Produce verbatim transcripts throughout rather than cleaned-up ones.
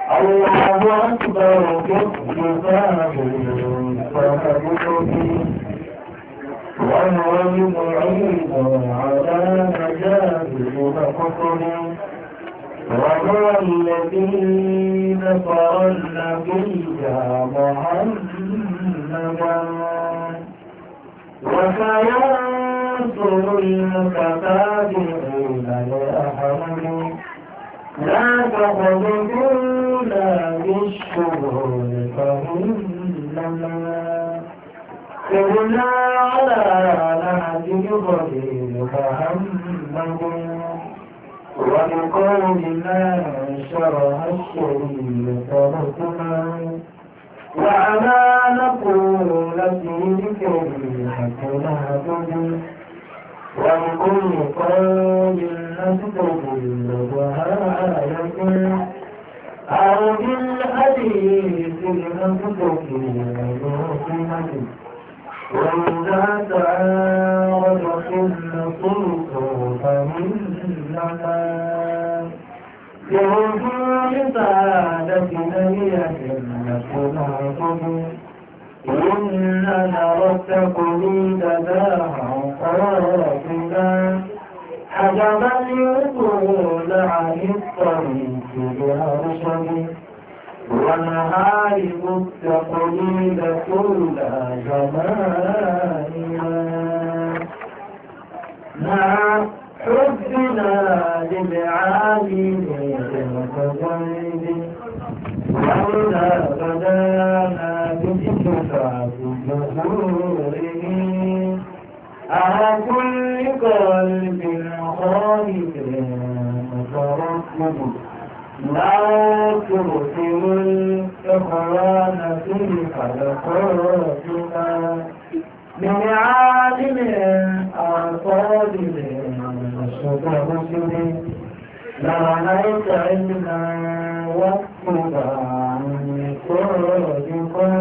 الله أكبر كتابه فهبته وهو المعين على مجاهد فقره وهو الذي نصر النبي محمدا وسينصر المتتابعين لأحمده لا تخذلونا بالشرور فإنما سرنا على نهج خليل محمد ولقول من شرح الشريعة لكما وعلى نقولته كريمة نهجه ولكل قول نستدل بآية أو بالحديث المستقيم المحكمة وإذا تعارض في النصوص فإنما يرجو لسعادة نبيه نصنعته إن نرى التقليد داعا قاتلا حجبا الوصول عن الطريق بأرشد ونهارب التقليد كل زماننا مع حبنا للعالم المتجرد وإذا بدانا باتفاق جذوره على كل قلب خالد متردد لا ترسل الإخوان في حلقاتنا من عالم أعصابه مسترسل لعنيت علما واتباعا صادقا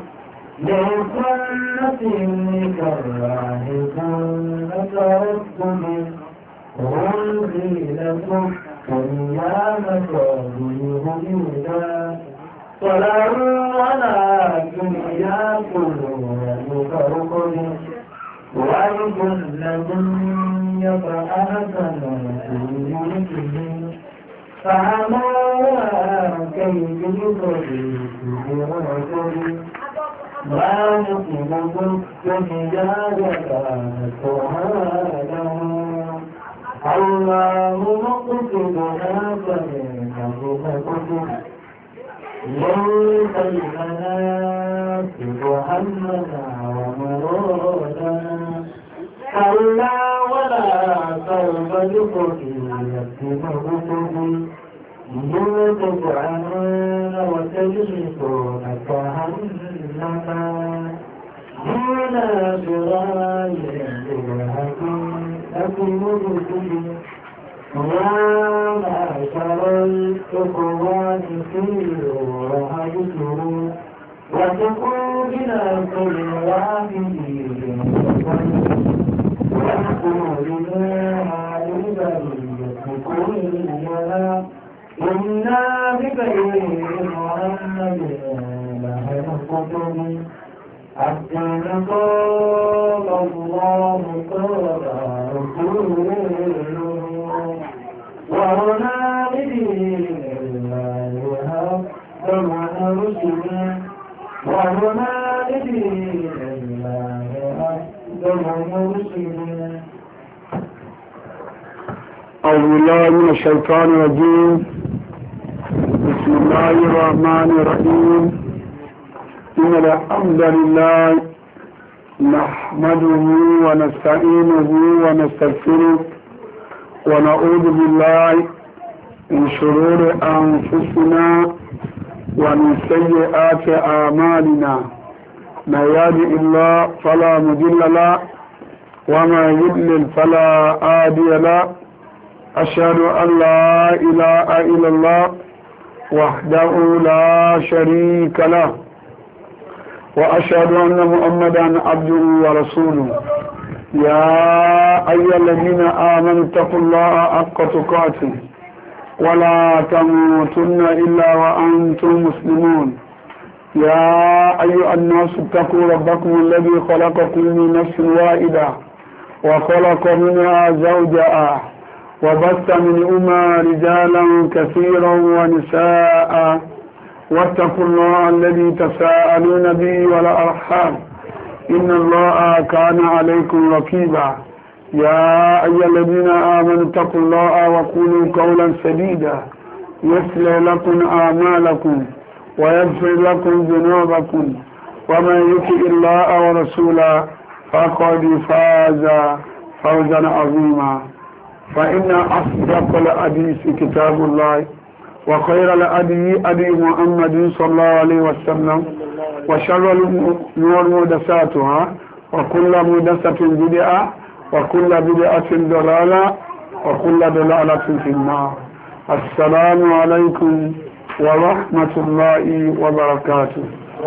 لسنة كالراهب تردد انزل لكم قيامة بهدى صلوا ولكن يأكلون بفرقد والجنة يفعلن في ملكه فعموا كيف يطريق برسل ما نصبه الدنيا وكانت هذا الله مقصدنا فمنه مقصد ليس المناسب همنا ومرادنا كلا ولا سوف لقضية مقصد يتجعلون وتجلسون كهنما هنا براي بالهكم لكم رسل يا معشر الإخوان سيروا وهجروا وتقوا بنا كل واحد ونقول لنا لبرية كلنا إنا بخير محمد لهنقتل الدين قال الله قال رسوله وهنا بدين الله أفضل رسله وهنا بدين الله أفضل رسله. أعوذ بالله من الشيطان الرجيم. بسم الله الرحمن الرحيم. إن الحمد لله نحمده ونستعينه ونستغفره ونعوذ بالله من شرور أنفسنا ومن سيئات أعمالنا من يهده الله فلا مضل له وما يضلل فلا هادي له. أشهد أن لا إله إلا الله وحده لا شريك له وأشهد أن محمدا عبده ورسوله. يا أيها الذين آمنوا اتقوا الله حق تقاته ولا تموتن إلا وأنتم مسلمون يا أيها الناس اتقوا ربكم الذي خلقكم من نفس واحدة وخلق منها زوجها وبث منهما رجالا كثيرا ونساء واتقوا الله الذي تساءلون به والأرحام إن الله كان عليكم رقيبا يا أيها الذين آمنوا اتقوا الله وقولوا قولا سديدا يصلح لكم أعمالكم ويغفر لكم ذنوبكم ومن يطع الله ورسوله فقد فاز فوزا عظيما فإن أصدق الحديث كتاب الله وخير الهدي هدي محمد صلى الله عليه وسلم وشر الأمور محدثاتها وكل محدثة بدعة وكل بدعة ضلالة وكل ضلالة في النار. السلام عليكم ورحمة الله وبركاته.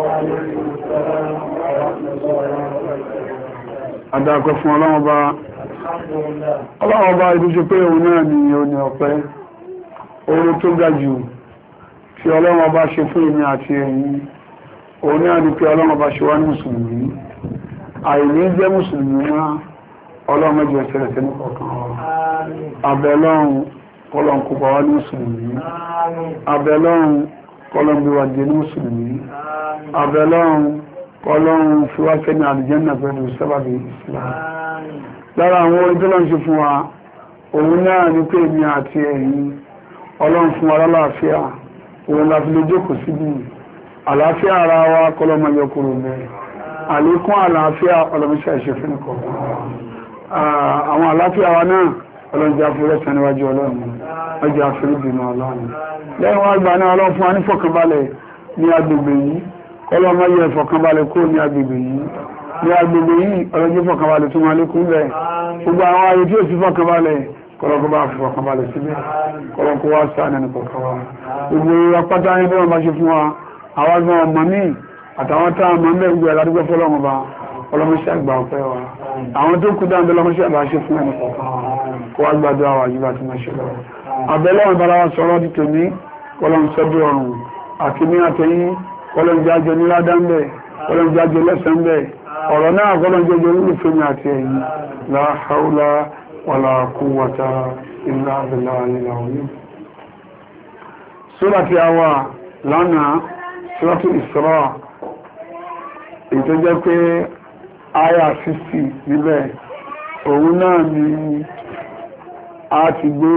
Adákọ̀ fún ọlọ́wọ́ bá ọlọ́wọ́ bá ìdíje pé òun náà ni òní ọ̀pẹ́ orí tó ga jù tí ọlọ́wọ́ bá ṣe fún èmi àti ẹ̀yin òun náà ni pé ọlọ́wọ́ bá ṣe wá ní mùsùlùmí àìní jẹ́ mùsùlùmí náà ọlọ́wọ́ mẹ́jọ ṣẹlẹ̀ sẹ́ni kọ̀ọ̀kan abẹ́lọ́run kọlọ̀n kò bá wá ní mùsùlùmí abẹ́lọ́run kọlọ̀n bí wà jẹ́ ní mùsùlùmí abẹ́lọ́run kọlọ̀n fi wá sẹ́ni àlùjánnà pẹ̀lú sábàbí Islam lára àwọn orin tó lọ́n ṣe fún wa òun náà ní pé èmi àti ẹ̀yin ọlọ́run fún wa lálàáfíà òun la fi lè jókòó síbi àlàáfíà ara wa kọlọ́mọ yọ kúrò bẹ́ẹ̀ àlékún àlàáfíà ọlọ́mọṣẹ́ ìṣe fún ìkọ̀ọ̀kan àwọn àlàáfíà wa náà ọlọ́run jẹ́ àfúrẹ́sàn níwájú ọlọ́run ọjọ́ àfúrẹ́bìnà ọlọ́run lẹ́yìn wọ́n gbà náà ọlọ́run fún wa ní fọ̀kànbalẹ̀ ní agbègbè yìí kọlọ́mọ yẹ fọ̀kànbalẹ̀ kó ní agbègbè yìí ní agbègbè yìí ọlọ́jọ́ fọ̀kànbalẹ̀ tó máa lékún bẹ́ẹ̀ gbogbo àwọn ayé tí ó sì fọ̀kànbalẹ̀ kọlọ́kọ́ bá fi fọ̀kànbalẹ̀ síbẹ̀ kọlọ́kọ́ wá sáà nẹnu kọ̀ọ̀kan wa gbogbo apáta ní bí wọ́n bá ṣe fún wa àwọn gan ọmọ ní àtàwọn tá a máa ń bẹ̀ gbogbo ẹ̀ ládùúgbò fọlọ́mọ bá ọlọ́mọṣẹ́ àgbà ọ̀pẹ́ wa àwọn tó kú dáńbẹ́ lọ́mọṣẹ́ àbá ṣe fún ẹnì kọ̀ọ̀kan wa kó wá gbàdúrà wà yíba tí máa ṣe lọ abẹ́lọ́run bára wa sọ̀rọ̀ di tòní kọlọ́n sọ́dọ̀ ọ̀run àti ní àtẹ̀yìn kọlọ́n jájọ níládá ń bẹ̀ kọlọ́n jájọ lẹ́sẹ̀ ń bẹ̀ ọ̀rọ̀ náà kọlọ́n jẹjọ olùfẹ́ mi àti ẹ̀yìn la hawla wala quwwata illa billahi al-azim. Sura tí a wà lánàá Suratul Isra ètò jẹ́ pé àyà sixty níbẹ̀ òun náà ni a ti gbé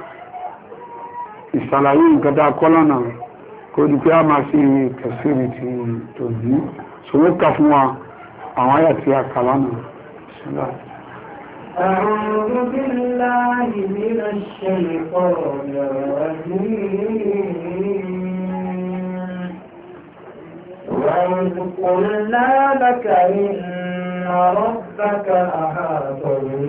ìsàlàyé nǹkan tá a kọ́ lánàá kó di pé a máa fi tẹ̀síìrì ti tòbí ṣòwò kà fún wa àwọn àyà tí a kà lánàá. أعوذ بالله من الشيطان الرجيم وإذ قلنا لك إن ربك أحاط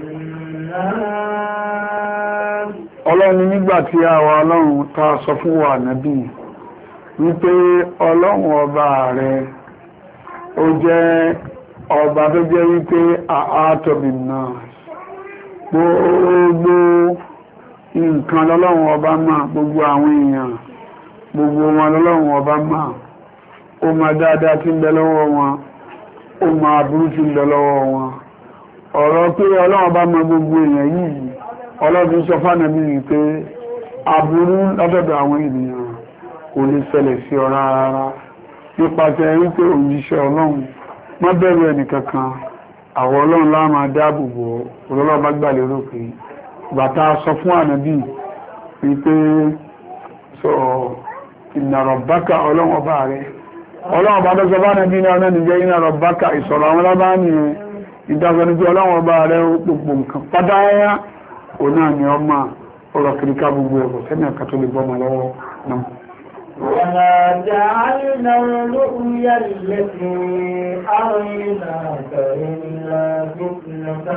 بالناس ọlọ́run nígbà tí a wà ọlọ́run ta sọ fún wa nàbí wípé ọlọ́run ọba rẹ̀ ó jẹ́ ọba tó jẹ́ wípé àátọ̀bì náà gbogbo nǹkan lọ́lọ́run ọba máa gbogbo àwọn èèyàn gbogbo wọn lọ́lọ́run ọba máa ó máa dáadáa tí ń bẹ lọ́wọ́ wọn ó máa burú tí ń bẹ lọ́wọ́ wọn ọ̀rọ̀ pé ọlọ́run ọba máa gbogbo èèyàn yìí ọlọ́dún sọ fánàbí wípé aburú látọ̀dọ̀ àwọn ènìyàn kò lè ṣẹlẹ̀ sí ọ rárá nípasẹ̀ wípé òjíṣẹ́ ọlọ́run má bẹ̀rù ẹnìkankan àwọn ọlọ́run lá máa dáàbòbò ọlọ́run bá gbà lérò pé bàtà sọ fún ànábì wípé sọ inna rabbaka ọlọ́run ọba rẹ̀ ọlọ́run ọba lọ́sọ fánàbí ní ọ̀nà nìjẹ́ inna rabbaka ìsọ̀rọ̀ àwọn lábá nìyẹn ìdájọ́ ní pé ọlọ́run ọba rẹ̀ gbogbo nǹkan pátáyá òun náà ni ọmọ ọ̀rọ̀ kìríkà gbogbo ẹ̀kọ́ sẹ́ni ẹ̀ka tó lè bọ́mọ lọ́wọ́ náà. وما جعلنا الرؤيا التي أريناك إلا فتنة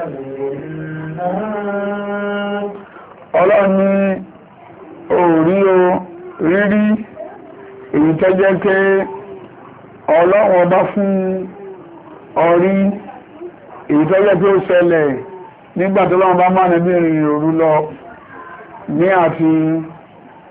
للناس. Ọlọ́run ní orí o rírí èyí tó jẹ́ pé ọlọ́run ọba fún ọrí èyí tó jẹ́ pé ó ṣẹlẹ̀ nígbà tó lọ́wọ́ bá máa nẹ́bí ìrìn òru lọ ní àti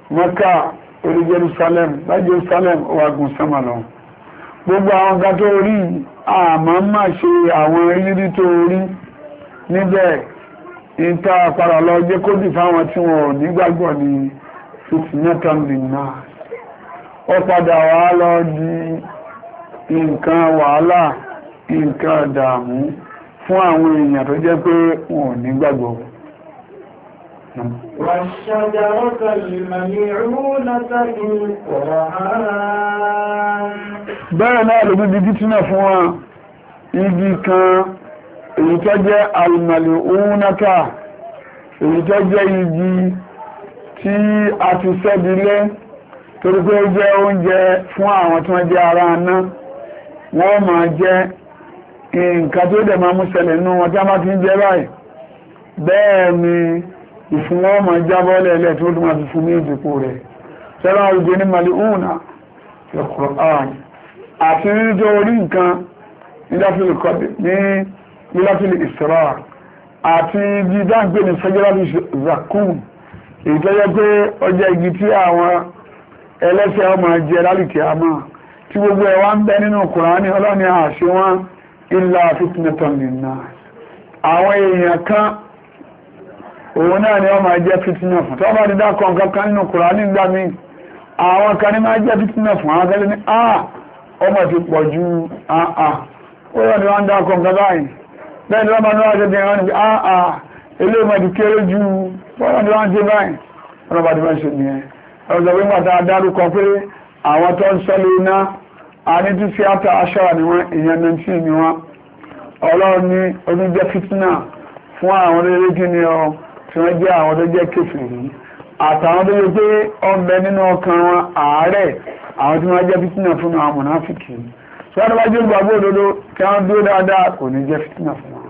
Mẹ́kà orí Jerusalem láti Jerusalem ó wá gun sánmà lọ gbogbo àwọn ga tó rí àmọ́ má ṣe àwọn rírí tó rí níbẹ̀ ìta àpàrà lọ jẹ́ kó dì fáwọn tí wọn ò nígbàgbọ́ ní fitnatan linnas ó padà wá lọ di nǹkan wàhálà nǹkan ìdààmú fún àwọn èèyàn tó jẹ́ pé wọn ò nígbàgbọ́. والشجرة الملعونة في القرآن bẹ́ẹ̀ náà ló bí bí tínà fún wa igi kan èyí tó jẹ́ al-mal'unata èyí tó jẹ́ igi tí a ti sẹ́bílé torí pé ó jẹ́ oúnjẹ fún àwọn tí wọ́n jẹ́ ara aná wọ́n máa jẹ́ nǹkan tó dẹ̀ máa mú ṣẹlẹ̀ nínú wọn tí a máa ti ń jẹ báyìí bẹ́ẹ̀ ni ìfún wọn máa jábọ́ lẹ́lẹ́ tí ó tún máa fi fún ní ìdìpò rẹ̀ sẹ́rọ àrùgbé ní mal'una fi Qur'an àti níjọ orí nǹkan ní níláfílì Isra àti igi dáńgbé ní sẹ́jọ́lábí zakum èyí tó yẹ pé ọjọ́ igi tí àwọn ẹlẹ́sẹ̀ ọmọ jẹ lálìkẹ́ àmọ́ tí gbogbo ẹ̀ wá ń bẹ nínú Kùránì ọlọ́ni àṣẹ wọn illa fitnatan linnas àwọn èèyàn kan òun náà ni wọ́n máa jẹ́ fitna fún tó bá ti dá kan kankan nínú Kùránì nígbà míì àwọn kan ní máa jẹ́ fitna fún àwọn akẹ́lẹ́ ní àà ọmọ ti pọ̀ ju àà ó yọ ni wọ́n ń dá kan kan báyìí bẹ́ẹ̀ ni wọ́n máa ní wọ́n ṣe bí wọ́n ní àà ilé ìmọ̀ ti kéré ju bọ́ọ̀lọ́ ni wọ́n ṣe báyìí wọ́n bá ti máa ṣe nìyẹn ọ̀sọ̀ pé nígbà tá a dárúkọ pé àwọn tó ń sọ́lé iná a ní tí síátà aṣọ́ra ni wọ́n ìyẹn nineteen ni wọ́n ọlọ́run ní oníjẹ́ fitna fún àwọn olóyè kí ni ọ tí wọ́n jẹ́ àwọn tó jẹ́ kèfèrí àtàwọn tó yẹ pé ọbẹ nínú ọkàn wọn àárẹ̀ àwọn tí wọ́n jẹ́ fitna fún àwọn mùnáfíkì tí wọ́n bá jẹ́ ìgbàgbọ́ òdodo kí wọ́n dúró dáadáa kò ní jẹ́ fitna fún wọn.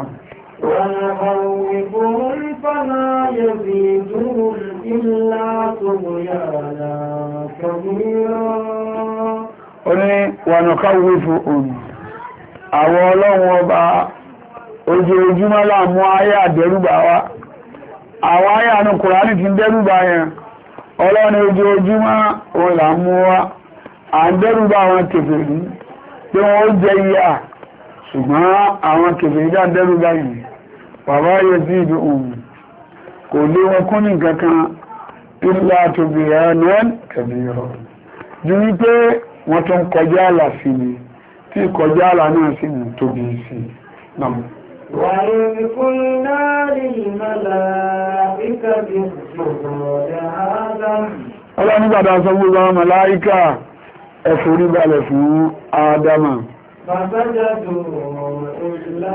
ونخوفهم فلا يزيدهم إلا طغيانا كبيرا ó ní ونخوفهم àwọn ọlọ́run ọba ojoojúmọ́ láàmú ayé àdẹ́rùbà wa àwọn ayé àánú Kùránì ti ń dẹ́rùbà yẹn ọlọ́run ojoojúmọ́ òun là ń mú wa à ń dẹ́rùbà àwọn kèfèrí pé wọ́n ó jẹ ìyà ṣùgbọ́n àwọn kèfèrí dá dẹ́rùbà yìí bàbá yóò sí ìlú òun kò lé wọn kún ní kankan ilá tóbi ẹ̀ẹ́nẹ́n kẹ̀bí rọ̀ ju wípé wọ́n tún kọjá àlà sí ni tí kọjá àlà náà sì ń tóbi sí náà. وَإِذْ قُلْنَا لِلْمَلَائِكَةِ اسْجُدُوا لِآدَمَ ọlọ́run nígbàdá sọ gbogbo àwọn màláíkà ẹ forí balẹ̀ fún Ádámà فَسَجَدُوا إِلَّا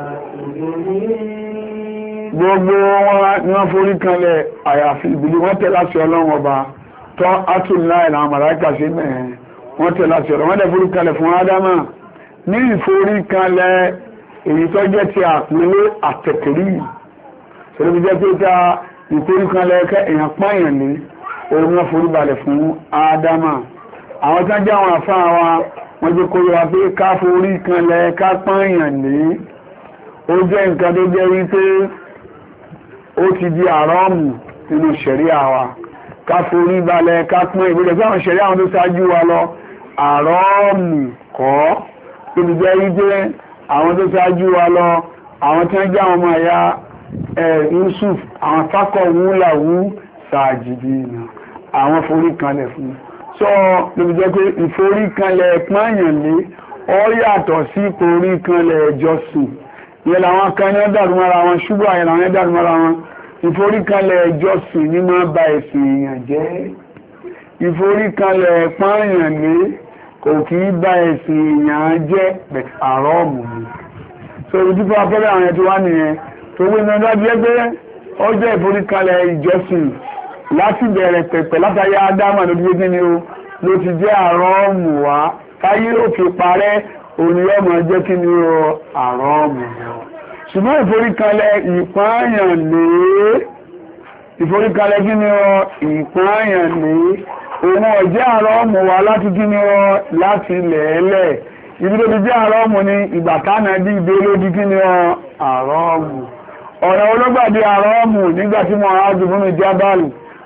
إِبْلِيسَ gbogbo wọn ni wọ́n forí kanlẹ̀ àyàfi ìbílí wọ́n tẹ̀ láti ọlọ́run ọba tọ́ átùláì àwọn màláíkà sí mẹ́rin wọ́n tẹ̀ láti ọlọ́run wọ́n tẹ̀ forí kanlẹ̀ fún Ádámà ní ìforí kanlẹ̀ èyí tó jẹ́ ti àpínlé àtẹ̀kẹ̀rí ṣe ló fi jẹ́ pé ta ìforí kanlẹ̀ èèyàn pààyàn ní òun wọ́n forí balẹ̀ fún Ádámà àwọn tó jẹ́ àwọn àfáà wa wọ́n jẹ́ kó yọ pé ká forí kanlẹ̀ ká pààyàn ní ó jẹ́ nǹkan tó jẹ́ wípé ó ti di àrọ́ọ̀mù nínú ṣẹ̀ríà wa ká forí balẹ̀ ká pọ́n ìbílẹ̀ fún àwọn ṣẹ̀ríà àwọn tó ṣáájú wa lọ àrọ́ọ̀mù kọ́ tó ti jẹ́ wípé àwọn tó ṣáájú wa lọ àwọn tó ń jẹ́ àwọn ọmọ ẹ̀yà Yusuf àwọn fákọ̀ wúláwú sàájìdìnà àwọn forí kanlẹ̀ fún sọ ló fi jẹ́ pé ìforí kanlẹ̀ pọ́nyàn lé ó yàtọ̀ sí ìforí kanlẹ̀ ìjọsìn ìyẹn làwọn kan ní ọdàrú mọ́ra wọn ṣùgbọ́n àyẹ̀ làwọn ẹ̀dàrú mọ́ra wọn ìforíkanlẹ̀ ìjọsìn ní máa ba ẹ̀sìn èèyàn jẹ́ ìforíkanlẹ̀ pààyàn lé kò kì í ba ẹ̀sìn èèyàn jẹ́ àrọ́ọ̀mù ni so ojú fún afẹ́rẹ́ àwọn ẹ̀tọ́ wá nìyẹn tó gbé ní ọjọ́ bí ẹgbẹ́ ó jẹ́ ìforíkanlẹ̀ ìjọsìn láti bẹ̀rẹ̀ pẹ̀pẹ̀ látàrí Ádámà ló ti gbé ní o ló ti jẹ́ àrọ́ọ̀mù wá táyé ó fi parẹ́ òní ọmọ jẹ́ kí ni ó àrọ́ọ̀mù ṣùgbọ́n ìforíkalẹ̀ ìpáyàn lè ìforíkalẹ̀ kí ni ó ìpáyàn lè òun ọ̀jẹ́ àrọ́ọ̀mù wá láti kí ni ó láti lẹ̀ẹ́lẹ̀ ibi tó ti jẹ́ àrọ́ọ̀mù ni ìgbà tánà dí ìdé ló di kí ni ó àrọ́ọ̀mù ọ̀nà ológbàdé àrọ́ọ̀mù nígbàtí Mu'adh ibn Jabal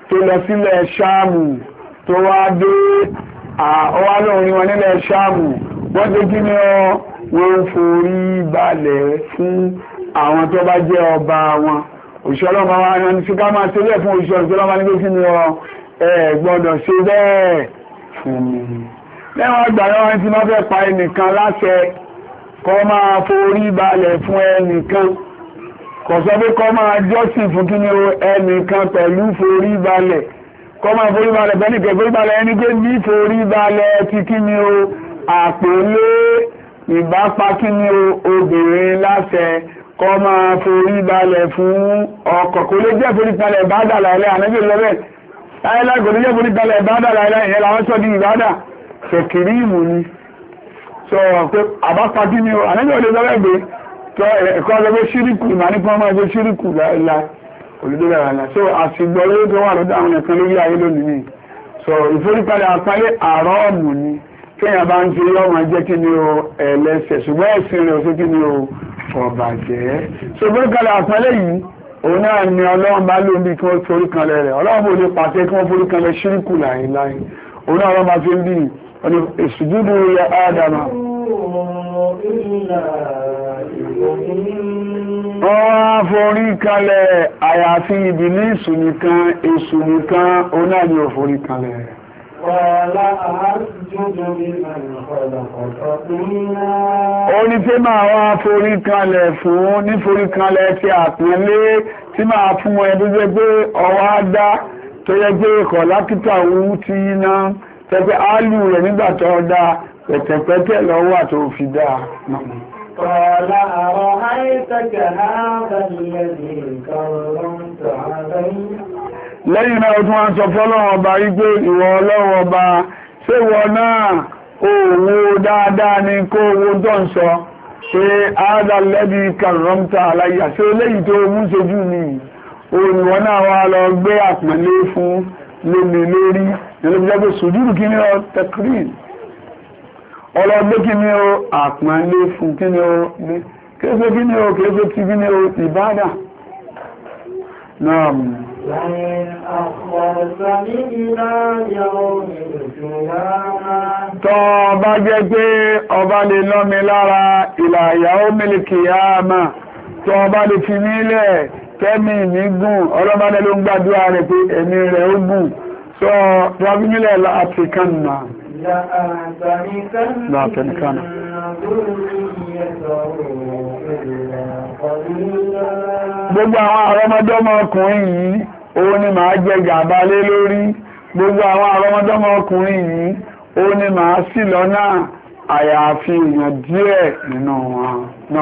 tó lọ sílẹ̀ Ṣáàmù tó wá dé ọwá lóhun ní wọn nílẹ̀ Ṣáàmù wọ́n tó kí ni ọ wọ́n ń forí balẹ̀ fún àwọn tó bá jẹ́ ọba wọn. Òṣìṣẹ́ ọlọ́mọ wa ní ṣe ká máa ṣe bẹ́ẹ̀ fún òṣìṣẹ́ ọlọ́mọ ní pé kí ni ọ ẹ gbọ́dọ̀ ṣe bẹ́ẹ̀ fún mi. lẹ́wọ̀n àgbà náà ti máa fẹ́ pa ẹnìkan láṣẹ kó máa forí balẹ̀ fún ẹnìkan kò sọ pé kó máa jọ́sìn fún kí ni o ẹnìkan pẹ̀lú forí balẹ̀ kó máa forí balẹ̀ bẹ́nìkẹ́ forí balẹ̀ ẹni pé ní forí balẹ̀ ti kí ni o àpèlé ìbápa kí ni o obìnrin láṣẹ kó máa forí balẹ̀ fún ọkọ kò lè jẹ́ forí balẹ̀ ìbádà láìláì ànábì lọ́bẹ̀ láìláì kò lè jẹ́ forí balẹ̀ ìbádà láìláì ìyẹn làwọn sọ di ìbádà ṣèkìrí ìmù ni sọ pé àbápa kí ni o ànábì ò lè lọ́bẹ̀ gbé ẹ̀kọ́ ọlọ́gbé ṣíríkù ìmọ̀ nípa ọmọ ẹgbẹ́ ṣíríkù láìláì olùdókè àrànà so àṣìgbọ́ lórí tó wà lọ́dọ̀ àwọn ẹ̀kan lórí ayé lónìí ni so ìforíkalẹ̀ àpálẹ̀ àrọ́ọ̀mù ni kéèyàn bá ń ṣe yọ́ máa jẹ́ kí ni o ẹlẹ́sẹ̀ ṣùgbọ́n ẹ̀sìn rẹ̀ ó ṣe kí ni o ọ̀bàjẹ́ so ìforíkalẹ̀ àpálẹ̀ yìí òun náà ni ọlọ́run bá lóun bí kí wọ́n foríkalẹ̀ rẹ̀ ọlọ́run bò lè pàṣẹ kí wọ́n foríkalẹ̀ ṣíríkù láìláì òun náà ọlọ́run bá fi ń bí ìsùjúdù ya Ádámà wọ́n forí kalẹ̀ àyàfi Ìbílísù nìkan èṣù nìkan oná ni ò forí kalẹ̀. ó ní tí máa wá forí kalẹ̀ fún ní forí kalẹ̀ tí àpẹẹlẹ tí máa fún ẹ tó jẹ́ pé ọwá dá tó yẹ pé ẹ̀kọ́ lákítà wú tí iná tẹ́pẹ́ áálù rẹ̀ nígbàtọ̀ dá pẹ̀tẹ̀pẹ̀tẹ̀ lọ́wọ́ àtòfì dá náà. قال أرأيتك هذا الذي كرمت علي lẹ́yìn náà tún wọ́n sọ fọ́lọ́wọ́ ọba wípé ìwọ ọlọ́wọ́ ọba ṣé ìwọ náà owó dáadáa ní kó owó tó ń sọ ṣe هذا الذي كرمت علي ṣe eléyìí tó mú ṣojú ni òníwọ náà wá lọ gbé àpẹẹlẹ fún lómi lórí nílùú sùjúdù kí ní ọ tẹkírìn ọlọ́gbé kí ni ó àpọ̀nlé fún kí ni ó ní kéèsé kí ni ó kéèsé tí kí ni ó ìbádà náà mú tọ́ bá jẹ́ pé ọba lè lọ́mi lára ìlà ìyàwó mílìkì yáàmà tọ́ bá lè fi nílẹ̀ tẹ́mì nígùn ọlọ́bádẹ́ ló ń gbàdúrà rẹ̀ pé ẹ̀mí rẹ̀ ó gùn sọ tọ́ bí nílẹ̀ láti kàn náà لا تنكان gbogbo àwọn àrọmọdọ́mọ ọkùnrin yìí òun ni màá jẹ gàba lé lórí gbogbo àwọn àrọmọdọ́mọ ọkùnrin yìí òun ni màá ṣì lọ́nà àyàfi èèyàn díẹ̀ nínú wọn náà.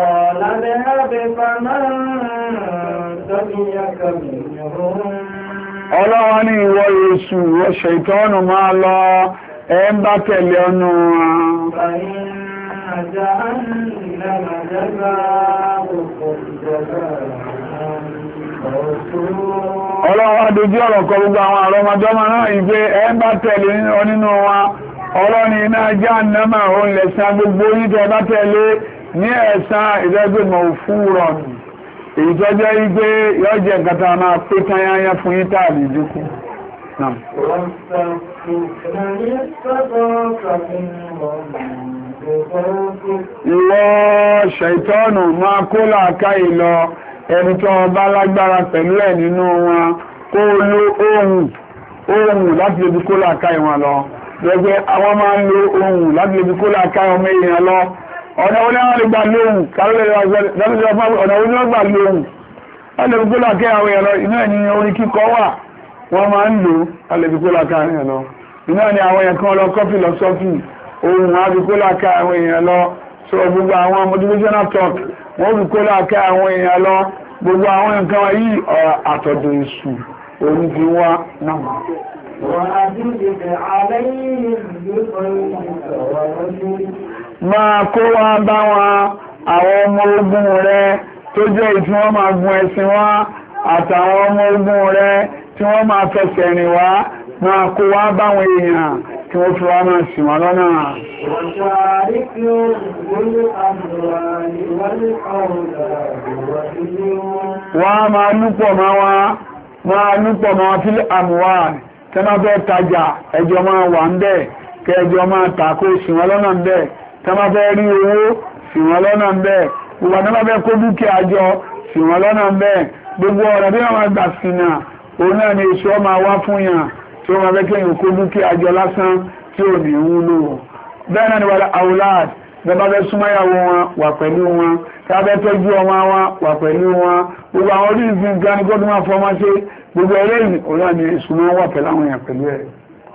ọlọ́wọ́ ní ìwọ Èṣù ìwọ Ṣẹ̀tánù máa lọ ẹ ń bá tẹ̀lé ọ̀nà ọlọ́wọ́ adójú ọ̀rọ̀ kọ gbogbo àwọn àrọmọdọ́mọ náà ìgbé ẹ ń bá tẹ̀lé nínú wa ọlọ́ni iná Jahannama òun lẹ̀san gbogbo yíjẹ bá tẹ̀lé ní ẹ̀san ìrẹ́gbẹ̀mọ̀ òfúrọ̀ èyí tó jẹ́ igbe yóò jẹ́ gata máa pé tányányá fún yíta àlìdíkù náà. ìwọ Ṣẹ̀tánù máa kó làákà ìlọ ẹni tó bá lágbára pẹ̀lú ẹ̀ nínú wọn kó ló ohùn ohùn láti lè bí kó làákà ìwọn lọ gbẹgbẹ àwọn máa ń lo ohùn láti lè bí kó làákà ọmọ èèyàn lọ ọ̀nà oní àwọn lè gbà lóhùn ọ̀nà oní wọ́n gbà lóhùn alẹ́bùkúlà kẹ́ àwọn ẹ̀rọ iná ni orin kíkọ wà wọ́n máa ń lò alẹ́bùkúlà kẹ́ àwọn ẹ̀rọ iná ni àwọn èèyàn kan lọ kọ́fì lọ sọ́fì ohun abùkúlà kẹ́ àwọn èèyàn lọ so gbogbo àwọn motivational talk wọ́n bùkúlà kẹ́ àwọn èèyàn lọ gbogbo àwọn nǹkan wọ̀nyí àtọ̀dọ̀ èṣù orí fi wá náà. máa kó wá bá wọn àwọn ọmọ ogun rẹ tó jẹ́ ìtí wọ́n máa gun ẹṣin wá àtàwọn ọmọ ogun rẹ tí wọ́n máa fẹsẹ̀ rìn wá máa kó wá báwọn èèyàn tí wọ́n fi wá máa ṣì wọ́n lọ́nà. wọ́n á máa lúpọ̀ máa wá máa núpọ̀ máa fi àmúwà tẹ́ máa fẹ́ tajà ẹjọ́ máa wà ń bẹ̀ kẹjọ máa tàkó sí wọn lọ́nà ń bẹ̀ tẹ́ máa fẹ́ rí owó sí wọn lọ́nà ń bẹ̀ gbogbo àti máa fẹ́ kó dúkìá jọ sí wọn lọ́nà ń bẹ̀ gbogbo ọ̀rọ̀ bí wọ́n máa gbà sí náà òun náà ni èso ọmọ wá fún yàn tí wọ́n máa fẹ́ kéyìn kó dúkìá jọ lásán tí ò ní wúlò bẹ́ẹ̀ náà ni wọ́n àwòláàd bẹ́ẹ̀ bẹ́ súnmọ́yàwó wọn wà pẹ̀lú wọn tàbẹ́ tọ́jú ọmọ wọn wà pẹ̀lú wọn gbogbo àwọn oríṣìí nǹkan ní gbọ́dún máa fọmọ́ sí gbogbo eléyìí òun náà ni èso máa wà pẹ̀lú àwọn èèyàn pẹ̀lú ẹ̀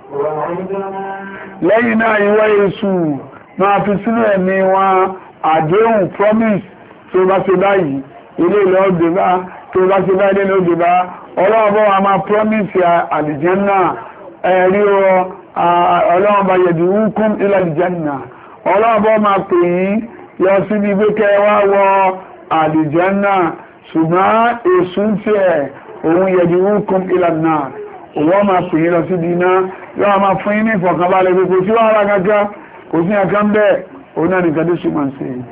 lẹ́yìn náà ìwọ èṣù máa fi sínú ẹ̀mí wọn àdéhùn promise tó bá ṣe báyìí ilé ilẹ̀ òde bá tó bá ṣe báyìí ilé òde bá ọlọ́ọ̀bọ̀ wa máa promise àlìjẹ́nà ẹ̀rí ọlọ́ọ̀bọ̀ yẹ̀dì wúkún ilẹ̀ àlìjẹ́nà ọlọ́ọ̀bọ̀ máa pè yín lọ síbi gbé kẹwàá wọ àlìjẹ́nà ṣùgbọ́n èṣù tiẹ̀ òun yẹ̀dì wúkún ilẹ̀ náà òwò máa pè yín lọ síbi iná yóò máa fún yín ní ìfọ̀kànbalẹ̀ gbogbo tí wọ́n ara kankan kò sí ẹ̀kan bẹ́ẹ̀ òun náà nìkan tó ṣùgbọ́n sí i.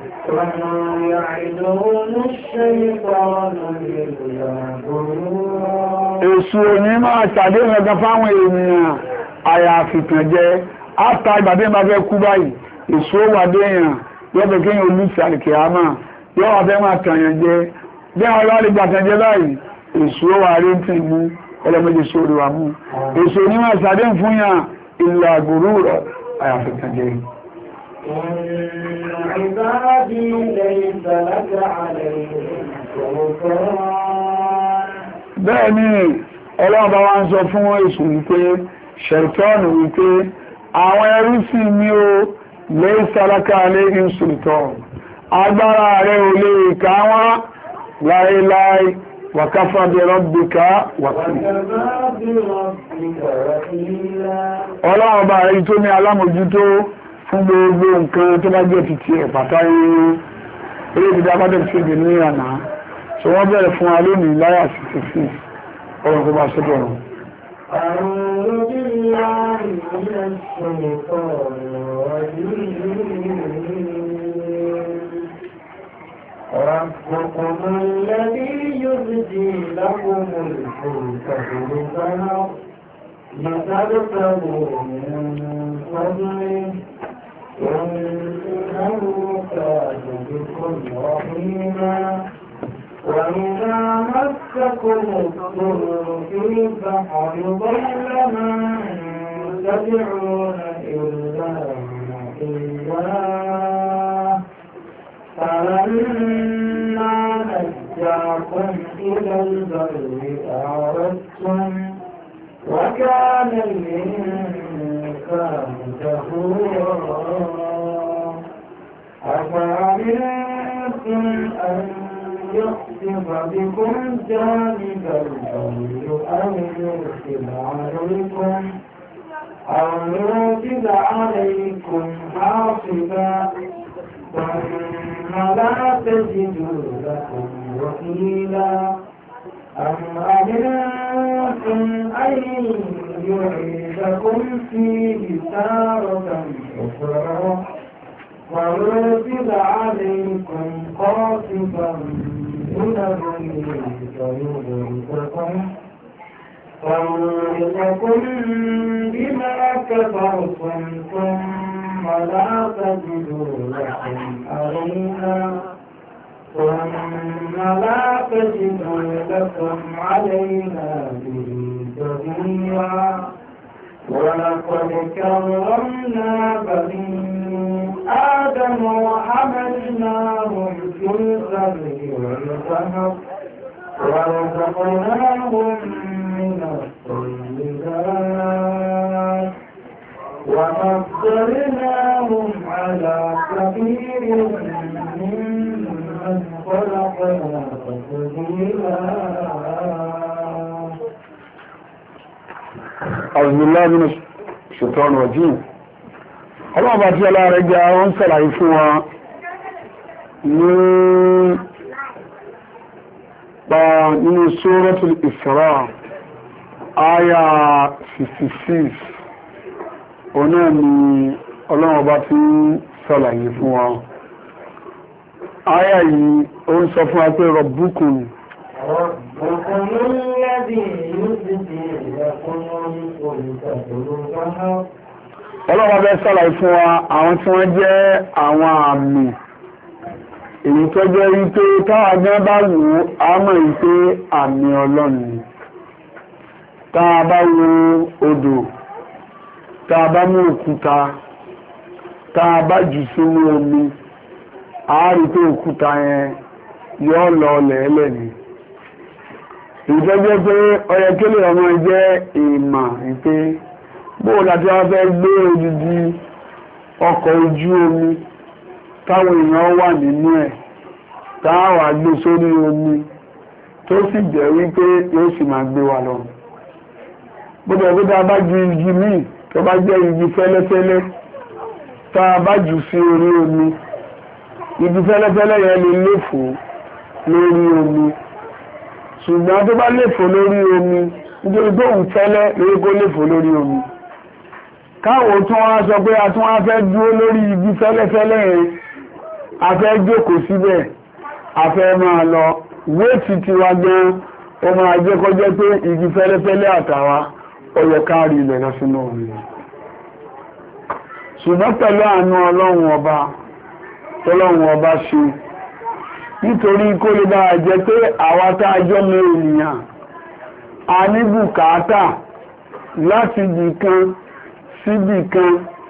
Èṣù òní máa ṣàdé ẹ̀gán fáwọn èèyàn àyàfi tàn jẹ áta ìgbàdé máa fẹ́ kú báyìí èṣù ó wà dé èèyàn yóò fẹ́ kéèyàn olùsí àlìkìyámà yóò wà fẹ́ máa tàn yàn jẹ bí àwọn ọlọ́ọ̀lì gbà tàn jẹ báyìí èṣù ó wà rí ń tì mú ọlọ́mọdé sórí wa mú èṣù òní máa ṣàdé fún yàn ìlà àgbòrú rẹ̀ àyàfi tàn jẹ. عبادي ليس لك عليهم سلطان. Bẹ́ẹ̀ ni Ọlọ́run bá wá ń sọ fún èṣù wípé ṣẹ̀tọ́nù wípé àwọn ẹrú sí mi ó laysa laka alayhim sultan agbára rẹ̀ ò lè ká wọ́n láéláé wa kafa bi rabbika wakila. Ọlọ́run bá rí tó ní alámòjútó fún gbogbo nǹkan tó bá jẹ́ ti ti ẹ̀ pàtà yìí eré ìdídá abádẹ́ ti ṣe ní àná so wọ́n bẹ̀rẹ̀ fún wa lónìí láyà sixty six ọ̀rọ̀ tó bá ṣe bẹ̀rẹ̀. ربكم الذي يزجي لكم الفلك في البحر لتبتغوا من فضله إنه كان بكم رحيما وإذا مسكم الضر في البحر ضل من تدعون إلا إياه فلما نجاكم إلى البر أعرضتم وكان الإنسان كفورا أفأمنتم أن يخسف بكم جانب البر أو يرسل عليكم أو يرسل عليكم حاصبا ثم لا تجدوا لكم وكيلا أم أمنتم أن يعيدكم فيه تارة أخرى ويرسل عليكم قاصفا من الريح فيغرقكم فيغرقكم بما كفرتم ثم لا تجدوا لكم علينا ثم لا تجدوا لكم علينا به سبيلا ولقد كرمنا بني آدم وحملناهم في البر والبحر ورزقناهم من الطيبات وفضلناهم على كثير ممن خلقنا تفضيلا. أعوذ بالله من الشيطان الرجيم. Ọlọ́run bá tí ọlọ́rẹ̀ jẹ́ àwọn ṣàlàyé fún wa ní pa nínú Suratul Isra àyà sixty-six ọ̀nà ni Ọlọ́run bá tí ṣàlàyé fún wa. Àyà yìí ó ń sọ fún wa pé Rabbukum ربكم الذي Ọlọ́run bẹ́ sàlàyé fún wa àwọn tí wọ́n jẹ́ àwọn àmì èyí tó jẹ́ wípé táwọn agbẹ́ bá wò á mọ̀ wípé àmì Ọlọ́run ni. Táa bá wo odò, táa bá mú òkúta, táa bá jù sínú omi, a rí pé òkúta yẹn yóò lọ lẹ́ẹ̀lẹ̀ ni. Ìjọ́jẹ́ pé ọyẹ́kẹ́lẹ̀ ọmọ jẹ́ ìmà wípé bóò láti wá fẹ́ gbé odidi ọkọ̀ ojú omi táwọn èèyàn wà nínú ẹ̀ táwà gbé sórí omi tó sì jẹ́ wípé yóò sì máa gbé wa lọ. Bóde ọgbọ́dá bá ju igi míì tó bá jẹ́ igi fẹ́lẹ́fẹ́lẹ́ tá a bá jù sí orí omi, igi fẹ́lẹ́fẹ́lẹ́ yẹn lè léfò lórí omi, ṣùgbọ́n tó bá léfò lórí omi nítorí tó ń fẹ́lẹ́ lórí kó léfò lórí omi. Káwọn tún wá sọ pé a tún wá fẹ́ dúró lórí igi fẹ́lẹ́fẹ́lẹ́ yẹn, a fẹ́ jókòó síbẹ̀, a fẹ́ máa lọ wéètì tiwa gan ó máa jẹ́ kó jẹ́ pé igi fẹ́lẹ́fẹ́lẹ́ àtàwa ó yẹ káàrí ilẹ̀ lọ sínú omi. Ṣùgbọ́n pẹ̀lú àánú Ọlọ́run ọba tọ́lọ́run ọba ṣe nítorí kó lè bá jẹ́ pé àwa tá a jọ mọ ènìyàn a ní bùkátà láti bì kan síbì kan,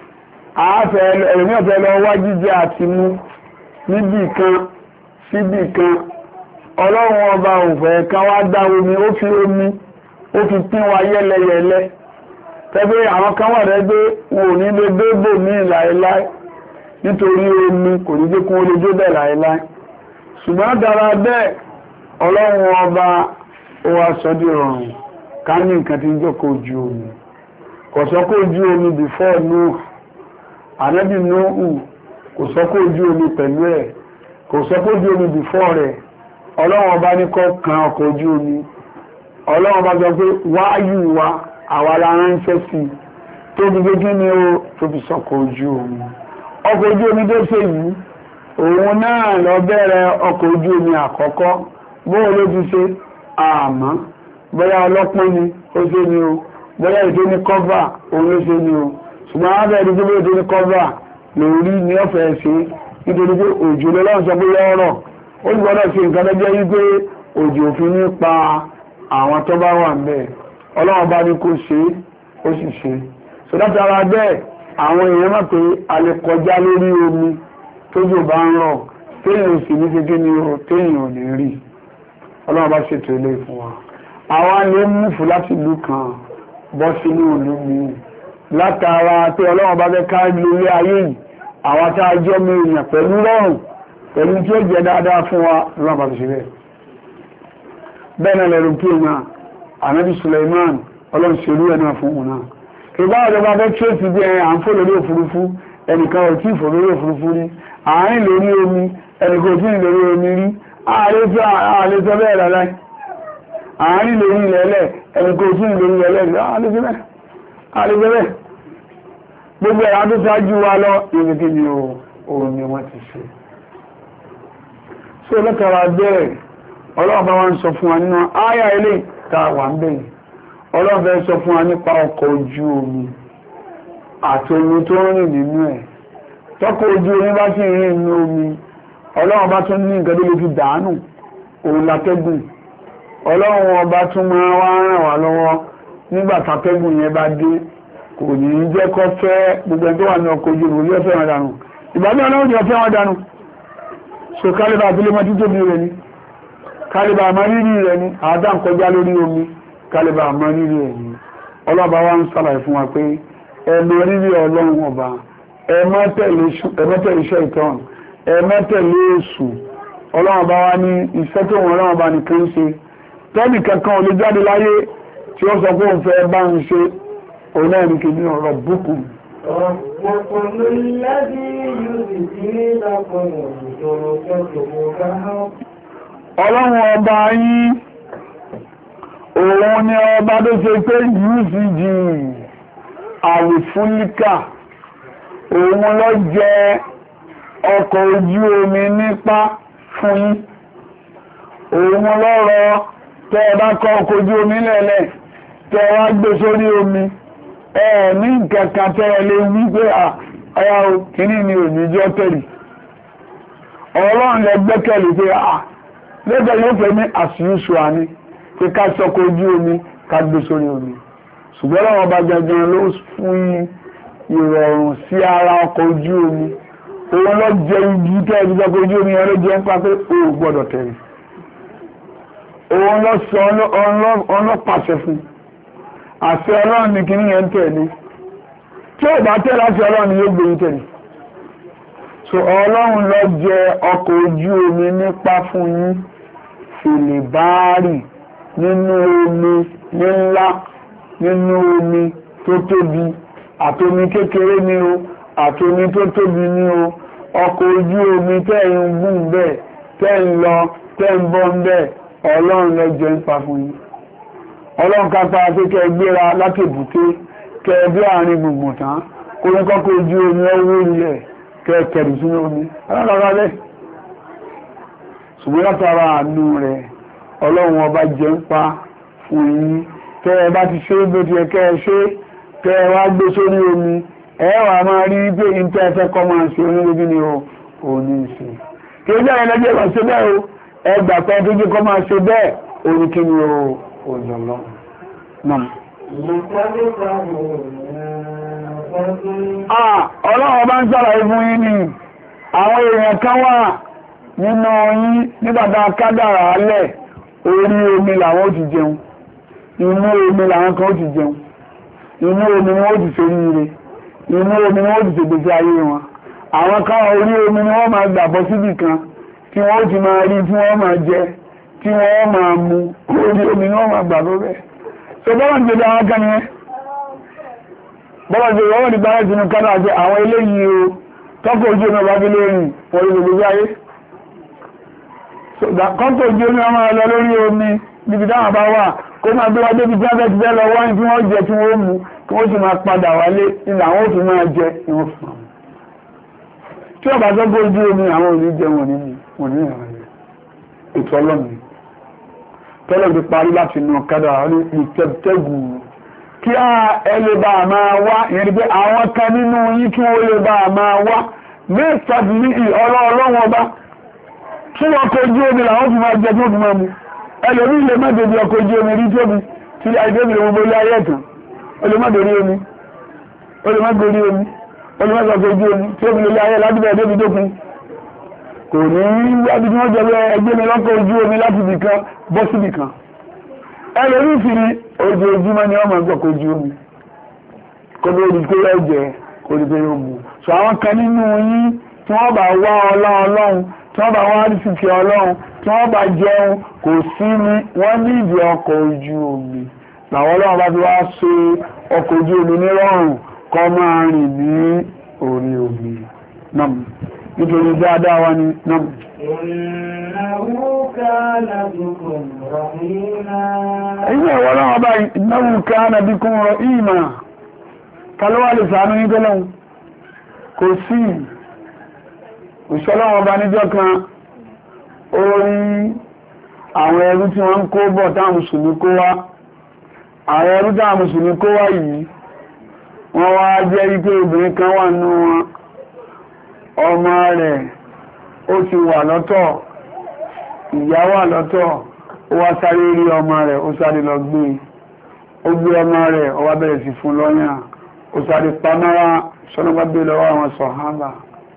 ẹ̀rẹ̀mí ọ̀fẹ́ lọ wá jíjẹ àti mú níbì kan síbì kan. Ọlọ́run ọba òfẹ́ kan wá dá omi, ó fi omi ó fi pín wa yẹ́lẹyẹ̀lẹ tẹ́gbẹ́ àwọn kan wà rẹ̀ gbé wọn ò ní lè gbégbò ní láéláé nítorí omi kò ní jẹ́ kún ó lè gbébẹ̀ láéláé. Ṣùgbọ́n dára bẹ́ẹ̀ Ọlọ́run ọba ó wá sọ di rọrùn ká ní nǹkan tí ń jókòó ojú omi. Kò sọ kó ojú omi before Nuh, Ànábì Nuhu kò sọ kó ojú omi pẹ̀lú ẹ̀, kò sọ kó ojú omi before rẹ̀. Ọlọ́run ọba ní kó kan ọkọ̀ ojú omi. Ọlọ́run bá sọ pé wáyù wa àwa la ránṣẹ́ sí tó fi gbé ní o tó fi sọkọ̀ ojú omi. Ọkọ̀ ojú omi tó ṣe yìí òun náà lọ bẹ̀rẹ̀ ọkọ̀ ojú omi àkọ́kọ́. Bóò ló ti ṣe àmọ́ bóyá ọlọ́pọ́n ni ó ṣe ni o, bóyá ètò ní kọ́fà òun ló ṣe ni o. Ṣùgbọ́n wọ́n bẹ̀rẹ̀ tó bóyá ètò ní kọ́fà lórí ní ọ̀fẹ́ ṣe nítorí pé òjò lọ́lọ́run sọ pé yọ́rọ̀ ó gbọ́dọ̀ ṣe nǹkan tó jẹ́ wípé òjò òfin ní pa àwọn tó bá wà ńbẹ̀. Ọlọ́run bá ní kó ṣe ó sì ṣe. So láti ara bẹ́ẹ̀ àwọn èèyàn mọ̀ pé a lè kọjá lórí omi tójò bá ń rọ̀ téèyàn ò sì ní ṣe kí ni o téèyàn ò ní rí. Ọlọ́run bá ṣètò ilé fún wa. Àwa lè múfù láti ìlú kan bọ́ sínú ìlú mi látara pé Ọlọ́run bá fẹ́ ká lórí ayé yìí àwọn tá a jọ mọ èèyàn pẹ̀lú rọrùn pẹ̀lú tí ó jẹ́ dáadáa fún wa Ọlọ́run bá fi ṣe bẹ́ẹ̀. Bẹ́ẹ̀ náà lẹ́rù kí èèyàn Ànábì Suleiman Ọlọ́run ṣe rú ẹ̀ náà fún òun náà. Ìgbà ọ̀dọ́gbà fẹ́ tírèsì bí ẹ̀yìn à ń fò lórí òfurufú ẹnìkan ò tí ì fò lórí òfurufú rí, àárín lórí omi ẹnìkan ò tí ì lórí omi rí, ààrẹ sọ bẹ́ẹ̀ rárá, àárín lórí ilẹ̀ẹ́lẹ̀ ẹnìkan ò tí ì lórí ilẹ̀ẹ́lẹ̀ ààrẹ sọ bẹ́ẹ̀. Gbogbo ẹ̀yà tó ṣáájú wa lọ ìrìnkì ni òun ni wọ́n ti ṣe. So lọ́tara bẹ́ẹ̀ Ọlọ́run bá wá ń sọ fún wa nínú ááyà ilé ta wà ń bẹ̀yìn. Ọlọ́run fẹ́ sọ fún wa nípa ọkọ̀ ojú omi àti omi tó ń rìn nínú ẹ̀. Tọ́kọ̀ ojú omi bá sì rìn nínú omi, Ọlọ́run bá tún ní nǹkan tó lè fi dànù òun látẹ́gùn. Ọlọ́run ọba tún máa wá ràn wá lọ́wọ́ nígbà tátẹ́gùn yẹn bá dé, kò ní jẹ́ kó fẹ́ gbogbo ẹni tó wà ní ọkọ̀ ojú omi yóò fẹ́ wọn dànù. Ìgbà ní Ọlọ́run yóò fẹ́ wọn dànù. So kálíbà abúlé mọ́ títí omi rẹ̀ ni, kálíbà àmọ́rírì rẹ̀ ni, àádá ń kọjá lórí omi, kálíbà àmọ́rírì rẹ̀ ni. Ọlọ́ba wa ń sàlàyé fún wa pé ẹ mọ rírì Ọlọ́run ọba, ẹ má tẹ̀lé iṣẹ́ ìtọ́n, ẹ má tẹ̀lé èṣù. Ọlọ́run ọba wa ní iṣẹ́ tó wọn Ọlọ́run ọba nìkan ṣe. Tẹ́nì kankan ò lè jáde láyé tí ó sọ pé òun fẹ́ bá ń ṣe, òun náà ní kìíní ọ̀rọ̀ búkù. ربكم الذي يزجي لكم الجرد Ọlọ́run ọba yín òun ni ọba tó ṣe pé yìí sì jì àwìfúnlíkà òun ló jẹ ọkọ̀ ojú omi nípa fún yín, òun lọ́rọ̀ tẹ́ ẹ bá kọ́ ọkọ̀ ojú omi lẹ́lẹ̀ tẹ́ ẹ wá gbé sórí omi ẹ ní nǹkan kan tẹ́ ẹ lè wí pé àyà kìíní ni ò ní jẹ́ tẹ̀lé ọlọ́run lẹ gbẹ́kẹ̀lé pé à lẹ́gbẹ̀ẹ́ yóò fẹ́ ní àṣìyúṣù àní pé ká sọkọ̀ ojú omi ká gbé sórí omi ṣùgbọ́n ọlọ́run ọba gangan ló fún ìrọ̀rùn sí ara ọkọ̀ ojú omi òun lọ jẹ igi tẹ́ ẹbí sọkọ̀ ojú omi yẹn ló jẹ́ ń pa pé o ò gbọ́dọ̀ tẹ̀lé òun lọ sọ ọlọ́pàṣẹ fún àṣẹ ọlọ́run ní kíní yẹn ń tẹ̀lé tí ò bá tẹ̀lé àṣẹ ọlọ́run ni yóò gbé yín tẹ̀lé so ọlọ́run lọ jẹ ọkọ̀ ojú omi nípa fún yín fìlì báárì nínú omi ńlá nínú omi tó tóbi àtomi kékeré ni o àtomi tó tóbi ni o ọkọ̀ ojú omi tẹ́ ń gùn bẹ́ẹ̀ tẹ́ ń lọ tẹ́ ń bọ́ ń bẹ́ẹ̀ ọlọ́run lọ jẹ ń pa fún yín ọlọ́run kápá pé kẹ́ gbéra látèbúté kẹ́ bí àárín gbùngbùn tán kó ní kọ́kọ́ ojú omi ọwọ́ ilẹ̀ kẹ́ kẹ̀rù sínú omi alára rẹ̀ ṣùgbọ́n látara àánú rẹ̀ ọlọ́run ọba jẹ ń pa fún yín tẹ́ ẹ bá ti ṣe bó ti yẹ kẹ́ ẹ ṣe tẹ́ ẹ wá gbé sórí omi ẹ wà máa rí pé ìtẹ́ ẹ fẹ́ kọ́ máa ṣe onílógún ni ò ní ṣe kí ó jẹ́ ẹlẹ́jẹ́ lọ sí bẹ́ẹ̀ o ẹgbà pẹ́ tó jẹ́ kọ́ máa ṣe bẹ́ẹ̀ orí kí ni ó jọlọ náà. ọlọ́run bá ń sọ̀rọ̀ ìfún yín ni àwọn èèyàn kan wà nínú yín nígbàtà kádàrà alẹ̀ orí omi làwọn ó ti jẹun inú omi làwọn kan ó ti jẹun inú omi ni wọ́n ó ti ṣe ríire inú omi ni wọ́n ó ti ṣe gbèsè ayé wọn àwọn kan orí omi ni wọ́n máa gbàbọ́ síbì kan tí wọ́n ti máa rí tí wọ́n máa jẹ tí wọ́n máa mu orí omi ni wọ́n máa gbà lóbẹ̀ so bọ́lá ti gbé àwọn kan nìyẹn bọ́lá ti gbé wọ́n ti gbáyé sínú kánà àti àwọn eléyìí o tọ́kọ̀ ojú omi ọba fi lórí wọ́n lè gbogbo ayé kọ́kọ̀ ojú omi ọmọ ọlọ lórí omi níbi táwọn bá wà kó máa gbé wájú bí jábẹ́ ti fẹ́ lọ wáyé tí wọ́n jẹ tí wọ́n mu kí wọ́n sì máa padà wálé nílà àwọn òfin máa jẹ ni wọ́n fún wọn tí ọba tọ́kọ̀ ojú omi àwọn òní jẹ wọn nínú wọn ní ìrìn ètò ọlọ́mì tọ́lọ̀ ti parí láti inú kádà ní ìtẹ́gù kí á ẹlẹ́ bá máa wá ìyẹn ni pé àwọn kan nínú yín kí wọ́n lè bá máa wá mẹ́sàdì ní ọ̀rọ̀ ọlọ́wọ́ ọba kí ọkọ̀ ojú omi làwọn fi máa jẹ tí wọ́n fi máa mu ẹlòmí ilé mẹ́dẹ̀ẹ́dẹ́ ọkọ̀ ojú omi rí tóbi tí àìdébìlẹ̀ gbogbo ilé ayé ẹ̀tàn olùmọ́dòrí omi olùmọ́dòrí omi olùmọ́dòrí ojú omi tí ó fi lè ayé ládùúgbò débi dópin kò ní wábi tí wọ́n jẹ́ ẹgbẹ́ mi lọ́kọ̀ ojú omi láti bì kan bọ́ síbì kan ẹlòmí fi ní ojoojúmọ́ ni wọ́n máa ń gbọ́kọ̀ ojú omi kó ló rí pé ẹ̀jẹ̀ kó rí pé yóò mú so àwọn kan nínú yín tí wọ́n bá wá ọlá ọlọ́run tí wọ́n bá wá rísìkì ọlọ́run tí wọ́n bá jẹun kò sí ní wọ́n ní ìdí ọkọ̀ ojú omi làwọn ọlọ́run bá fi wá ṣe ọkọ̀ ojú omi nírọ̀rùn kó máa rìn ní orí omi náà nítorí dáadáa wá ní náà. Innahu kana bikum rahima. Ẹ̀yìn ẹ̀wọ́ láwọn bá innahu kana bikum rahima. Kálọ́wà lè sàánú ní tọ́lọ́un. Kò sí. Òṣọ́lọ́wọ́ bá níjọ́ kan, orí àwọn ẹrú tí wọ́n ń kó bọ̀ táwọn Mùsùlùmí kó wá. Àwọn ẹrú táwọn Mùsùlùmí kó wá yìí, wọ́n wá jẹ́ wípé obìnrin kan wà nínú wọn. Ọmọ rẹ̀ ó ti wà lọ́tọ̀, ìyá wà lọ́tọ̀, ó wá sáré rí ọmọ rẹ̀, ó sáré lọ gbé ó gbé ọmọ rẹ̀, ó wá bẹ̀rẹ̀ sí fún lọ́yàn, ó sáré pamára sọ́nàgbàgbé lọ́wọ́ àwọn sọ̀hábà.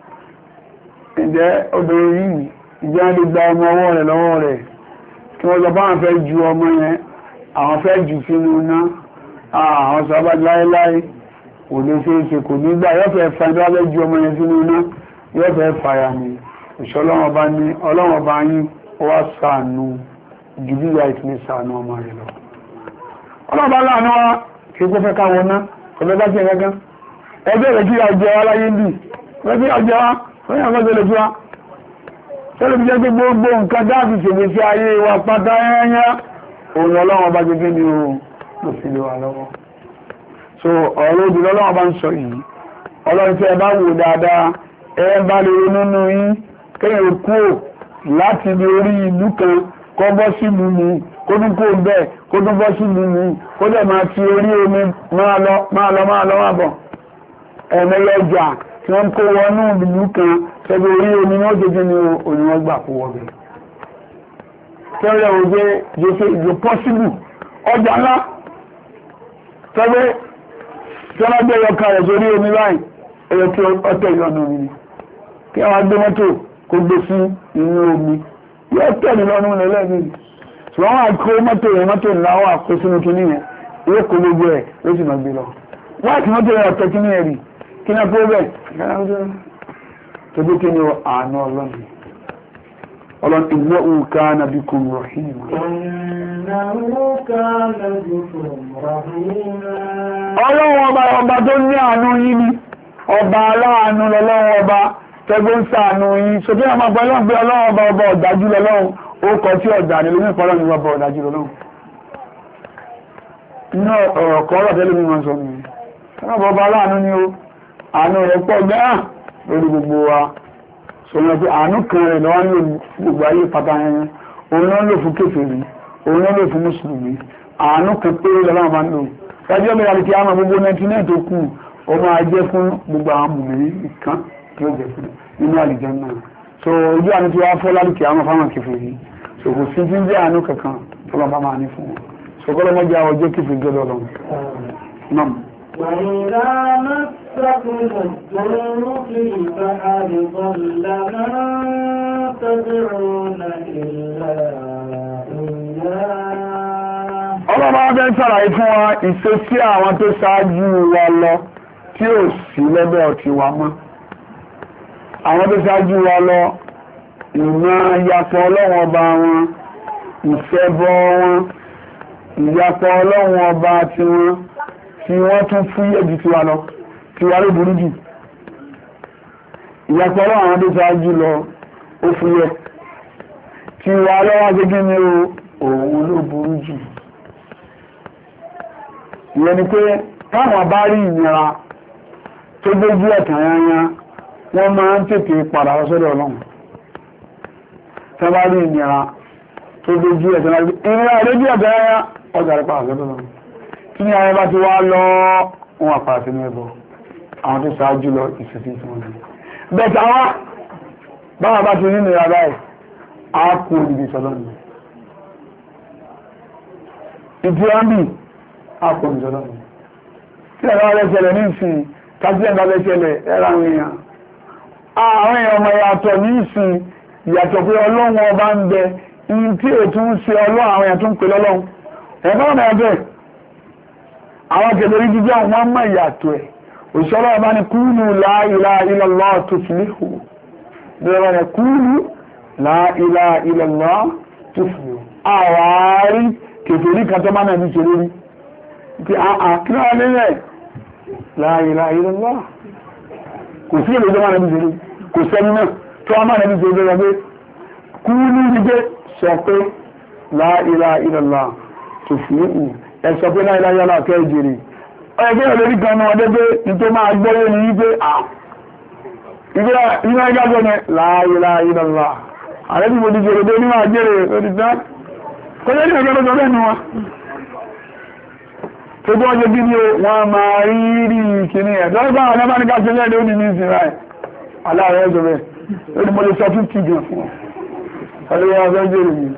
Ǹjẹ́ obìnrin yìí ìjẹ́ lè gba ọmọ ọwọ́ rẹ̀ lọ́wọ́ rẹ̀ kí wọ́n sọ báwọn fẹ́ ju ọmọ yẹn, àwọn fẹ́ jù sínú iná, àwọn sọ́bà láéláé kò lè ṣe é ṣe kò nígbà yọ́fẹ́ fa ẹni wá fẹ́ ju ọmọ yẹn sínú iná yóò fẹ́ fàyà ní ìṣọ́lọ́wọ́ bá ní ọlọ́wọ́ bá yín ó wá ṣàánú jù bí ìyá ìtìlẹ̀ ṣàánú ọmọ rẹ̀ lọ. ọlọ́wọ́ bá láàánú wá kí ó fẹ́ káwọn ná ọ̀fẹ́ bá ti ẹ̀gẹ́gán ẹgbẹ́ rẹ̀ kí a jẹ wá láyé bì wọ́n kí a jẹ wá wọ́n yà kọ́ tẹ́lẹ̀ fún wa tẹ́lẹ̀ fi jẹ́ pé gbogbo nǹkan dáàbì ṣègbè sí ayé wa pátá ẹ̀yà òun ọlọ́wọ́ bá gẹ́gẹ́ ní o ló fi lè wà lọ́wọ́. so ọ̀rọ̀ òbí lọ́wọ́ bá ń sọ yìí ọlọ́run tí ẹ bá wò dáadáa ẹ bá lè ronú nínú yín kéèyàn kúrò láti ibi orí ìlú kan kọ́ bọ́ sí ìlú mi kó tún kó bẹ́ẹ̀ kó tún bọ́ sí mímí kó dẹ̀ máa ti orí omi máa lọ máa lọ máa lọ máa bọ̀ ẹ̀mẹ́yẹ ọjà tí wọ́n kó wọnú ìlú kan tẹ́gbẹ́ orí omi ní ó jẹ́ ní òníwọ́n gbà kó wọ́bẹ̀ tẹ́rẹ òjé jẹ́ pọ́sílù ọjà ńlá tẹ́gbẹ́ tẹ́lágbé ọkà rẹ̀ sórí omi láì ẹyọ kí ọtẹ̀ ìlọ́nà omi ni kí wọ́n gbé mọ́tò kó gbé sí inú omi yóò tẹ̀lé lọ́nà lẹ́lẹ́gbẹ̀ẹ́ ṣùgbọ́n wọ́n àkó mọ́tò yẹn mọ́tò ńlá wà kó sínú kíní yẹn yóò kó gbogbo ẹ̀ ló sì máa gbé lọ wọ́n àti mọ́tò yẹn ọ̀tẹ̀ kíní yẹn rí kí náà kó bẹ́ẹ̀ tóbi kí ni àánú ọlọ́run ọlọ́run innahu kana bikum rahima ọlọ́run ọba ọba tó ní àánú yín ni ọba aláàánú lọ́lọ́run ọba tẹ́gbó ń ṣàánú yín sókè àwọn ọba ọlọ́run pé ọlọ́run ọba ọba ọ̀dájú lọ́lọ́run ó kọ tí ọ̀dà ní lómi ìpọ́lọ́ ní ọba ọ̀dájú lọ́lọ́run inú ọ̀rọ̀ kọ́ ọ̀rọ̀ tẹ́lẹ̀ mi máa sọ mi ọlọ́run ọba aláàánú ni ó àánú rẹ̀ pọ̀ gbẹ́hàn lórí gbogbo wa sọ̀rọ̀ pé àánú kan rẹ̀ lọ́wọ́ ní gbogbo ayé pátá yẹn òun ló ń lò fún kèfèrí òun ló ń lò fún mùsùlùmí àánú kan péré lọ́wọ́ máa ń lò rájọ́ bí alẹ́ kí á máa gbogbo ninety nine tó kù ó máa jẹ́ fún gbogbo àwọn mùmìnì nìkan tí ó jẹ́ fún nínú àlìjẹ́ náà so ojú àánú tí wàá fọ́ lálùkì àwọn fáwọn kèfèrí so kò sí tí ń jẹ́ àánú kankan tó lọ́ bá máa ní fún wọn so kọ́ lọ́mọdé àwọn ọjọ́ kèfèrí jọ́dọ̀ lọ́wọ́ náà. وإذا مسكم الضر في البحر ضل من تدعون إلا إياه. ọlọ́run abẹ́ sàlàyé fún wa ìṣesí àwọn tó ṣáájú wa lọ tí ò sí lọ́dọ̀ ọ̀tí wa mọ́ àwọn tó ṣáájú wa lọ ìmọ̀ ìyapọ̀ ọlọ́run ọba wọn ìṣẹ́bọ wọn ìyapọ̀ ọlọ́run ọba tiwọn tí wọ́n tún fúyẹ́ jù tí wà lọ tí wà ló burú jù ìyàpọ̀ ọlọ́run àwọn tó ṣáájú lọ ó fúyẹ́ tí wà lọ́wọ́ gẹ́gẹ́ ní òun ló burú jù ìyẹn ni pé táwọn bá rí ìnira tó gbójú ẹ̀tàn yányá wọ́n máa ń tètè padà sọ́dọ̀ ọlọ́run tí wọ́n bá rí ìnira tó gbójú ẹ̀tàn yányá ìnira lójú ẹ̀tàn yányá ọjà rẹ̀ padà sọ́dọ̀ ọlọ́run tí ní ayé bá ti wá lọ wọn àpàá sí ní ẹbọ àwọn tó ṣáájú lọ ìsìnkú tí wọ́n lè bẹ̀tà wá báwọn bá ti nínú ìyàrá ẹ̀ á kú òdìdí sọlọ́nù ìdí ọ́nbì á kú òdìdí sọlọ́nù tí ẹ̀rọ rẹ̀ ṣẹlẹ̀ ní ìsìn kájílẹ̀ bá bẹ́ ṣẹlẹ̀ ẹ̀rọ àwọn èèyàn àwọn èèyàn ọmọ ìyàtọ̀ ní ìsìn ìyàtọ̀ pé ọlọ́run ọba ń bẹ ìyìn tí ètò ń ṣe ọlọ́run àwọn èèyàn tó ń pè lọ́lọ́run ẹ̀fọ́ ọ̀nà ẹ̀bẹ̀ àwọn kẹlẹ̀rí jíjẹ́ wọn mọ̀ ìyàtọ̀ ẹ̀ òṣìṣọ́lọ́ ọba ni kúlù la ilaha illallah tuflihu bẹ̀rẹ̀ rẹ̀ kúlù la ilaha illallah tuflihu àwárí kèfèrí kan tó máa náà bí ṣe lórí tí a kí náà lẹ́rẹ̀ la ilaha illallah kò sí èlò tó máa náà bí ṣe lórí kò sẹ́ni náà tó máa náà bí ṣe lórí pé kúlù jíjẹ́ sọ pé la ilaha illallah tuflihu ẹ̀sọ̀ pé láìláyá yálà kẹ́ ìjèrè ọ̀yẹ̀kẹ́ olórí kan náà ọdẹ́ pé ní tó máa gbọ́yé ní wípé à ìgbẹ́ ìgbàgbọ́ ní láìláìlọ́lá àrẹ́bí mo ti jèrè dé ní máa jèrè lórí tán kọjá ní ọjọ́ lọ́jọ́ lẹ́nu wa tó gbọ́ ọjọ́ bí ní wọ́n máa rí rí kìíní ẹ̀ lọ́gbà àwọn ẹbá ní ká ṣe lẹ́ẹ̀dẹ́ ó ní ní ìsìn ráì aláàrẹ ẹ̀sọ̀ rẹ̀ lórí mo lè sọ fún tìgì fún ọlọ́wọ́ ọjọ́ jèrè yìí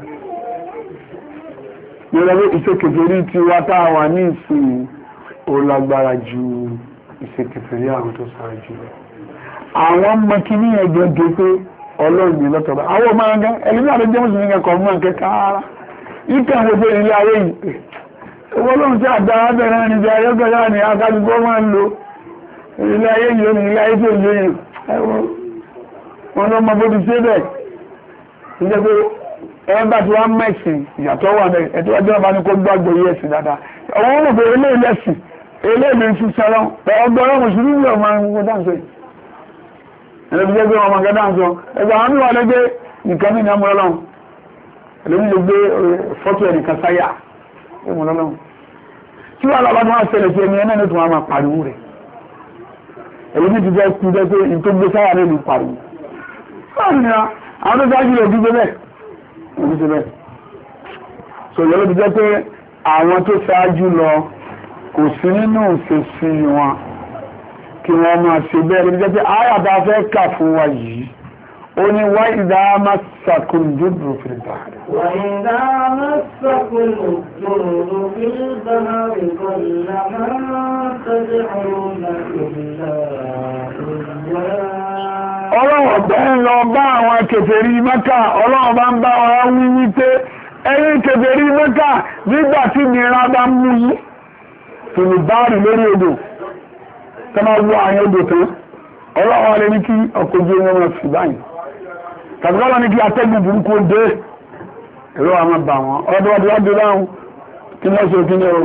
ìrọ̀lẹ́ ìṣẹ́kẹfẹ̀rí tí wá táà wà ní ìsìn ó lágbára ju ìṣẹ́kẹfẹ̀rí àwọn tó sáájú lọ. àwọn ọmọ kìíní ẹgbẹ̀gbẹ̀ pé ọlọ́run ní lọ́tọ̀ọ̀bá àwọn ọmọ ẹgbẹ́ ẹlẹ́gbẹ́ àti jẹ́mùsùn ní ẹkọ̀ mọ́ kẹta ara ìtẹ̀ gbogbo ilé ayé yìí owó lóhun tí àdá abẹ́rẹ́ ní jẹ́ ayọ́gbẹ̀rẹ́ ní akájúgbọ́ máa ń lo ilé ayé yìí ó ní ilé ayé tó yé yìí wọn lọ mọ bó ti ṣe bẹ́ẹ̀ ìjẹ́ pé ẹgbà tí wọ́n mẹ́sìn ìyàtọ̀ wà bẹ́ẹ̀ ẹ̀tọ́ ọjọ́ ọba ní kó gbàgbọ́ yẹ́ sí dáadáa ọwọ́ wọn pé ilé ilẹ̀sìn ilé ilẹ̀ ń ṣiṣẹ́ lọ ọgbọ́n mùsùlùmí ọmọ ẹgbẹ́ dáńsọ ẹ̀lẹ́bí jẹ́ pé ọmọ ẹgbẹ́ dáńsọ ẹgbẹ́ àwọn mìíràn lẹ́gbẹ́ nìkan ní ìnáwó lọ́lọ́run ẹ̀lẹ́bí lè gbé fọ́tò ẹnìkan sáyà ẹ̀mọ́ lọ́lọ́run tí wọ́n lọ́ba tó wá ṣẹlẹ̀ sí ẹni ẹ̀nà ní tó wọ́n máa pariwo rẹ̀ ẹ̀lẹ́bí ti fẹ́ kú jẹ́ pé ní tó gbé sáyà rẹ̀ ní pariwo àwọn tó dájú rẹ̀ gbígbé bẹ́ẹ̀ so sọ̀rọ̀ ló fi jẹ́ pé àwọn tó ṣáájú lọ kò sí nínú ìṣesí wọn kí wọ́n máa ṣe bẹ́ẹ̀ ló fi jẹ́ pé àyàbá fẹ́ kà fún wa yìí ó ní wá ìdá masakun dúdú fil bahri. wà ìdá masakun dúdú fil bahri kọ̀lá máa tẹ̀lé ọ̀nà ìlà ìyá. ọlọ́run ọ̀gbẹ́ ń lọ bá àwọn kèfèrí Mẹ́kà ọlọ́run bá ń bá wa wí wípé ẹ̀yin kèfèrí Mẹ́kà nígbà tí nira bá mú yí fìlì báàrì lórí odò tó máa wọ àyàn odò tán ọlọ́run alẹ́ ní kí ọkọ̀ ojú omi wọn sì báyìí tàbí ọlọ́run ní kí atẹ́gùn burúkú dé èrò àwọn bà wọn ọdún ọdún ọdún láhùn kí wọ́n ṣe kí ní o.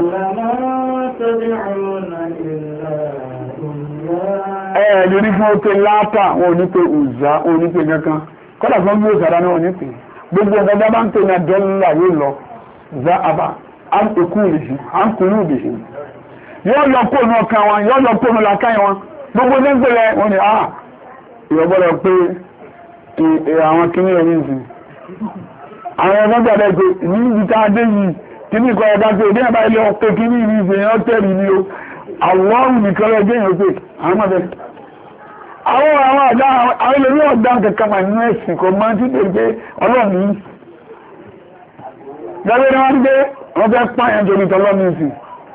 ẹ̀ẹ́dì ní fún oké látà wọn ò ní pé òzá wọn ò ní pé kankan kọ́dà fún bí òsàdá náà ò ní pé gbogbo ọ̀gá bá ń pè ní àdọ́là yóò lọ za àbá àǹkùkù ìrìsì àǹkùrù ìbìsì yóò lọ kóònù ọkàn wọn yóò lọ kóònù làkàyè wọn gbogbo ní pẹ̀lẹ́ wọn ni ah ìrọ̀bọ̀lọ̀ pé àwọn kìíní ẹ̀rí ìsìn àwọn ọmọ gbàdá pé ní ibi tá a dé yìí kìíní ìkọ̀ ẹ̀dá pé ní àbá ilé ọpẹ kìíní ìrìn ìsìn yẹn tẹ̀lé ni o àwọn nìkan lọ jẹ́ yẹn pé àwọn ọmọ bẹ́ẹ̀ àwọn àwọn àdá àwọn ilé ní ọ̀dá kankan mà nínú ẹ̀sìn kò máa ti dé pé ọlọ́run yìí gbẹ́gbẹ́ ni wọ́n gbé wọ́n fẹ́ pààyàn jọ ní tọ́lọ́run ìsìn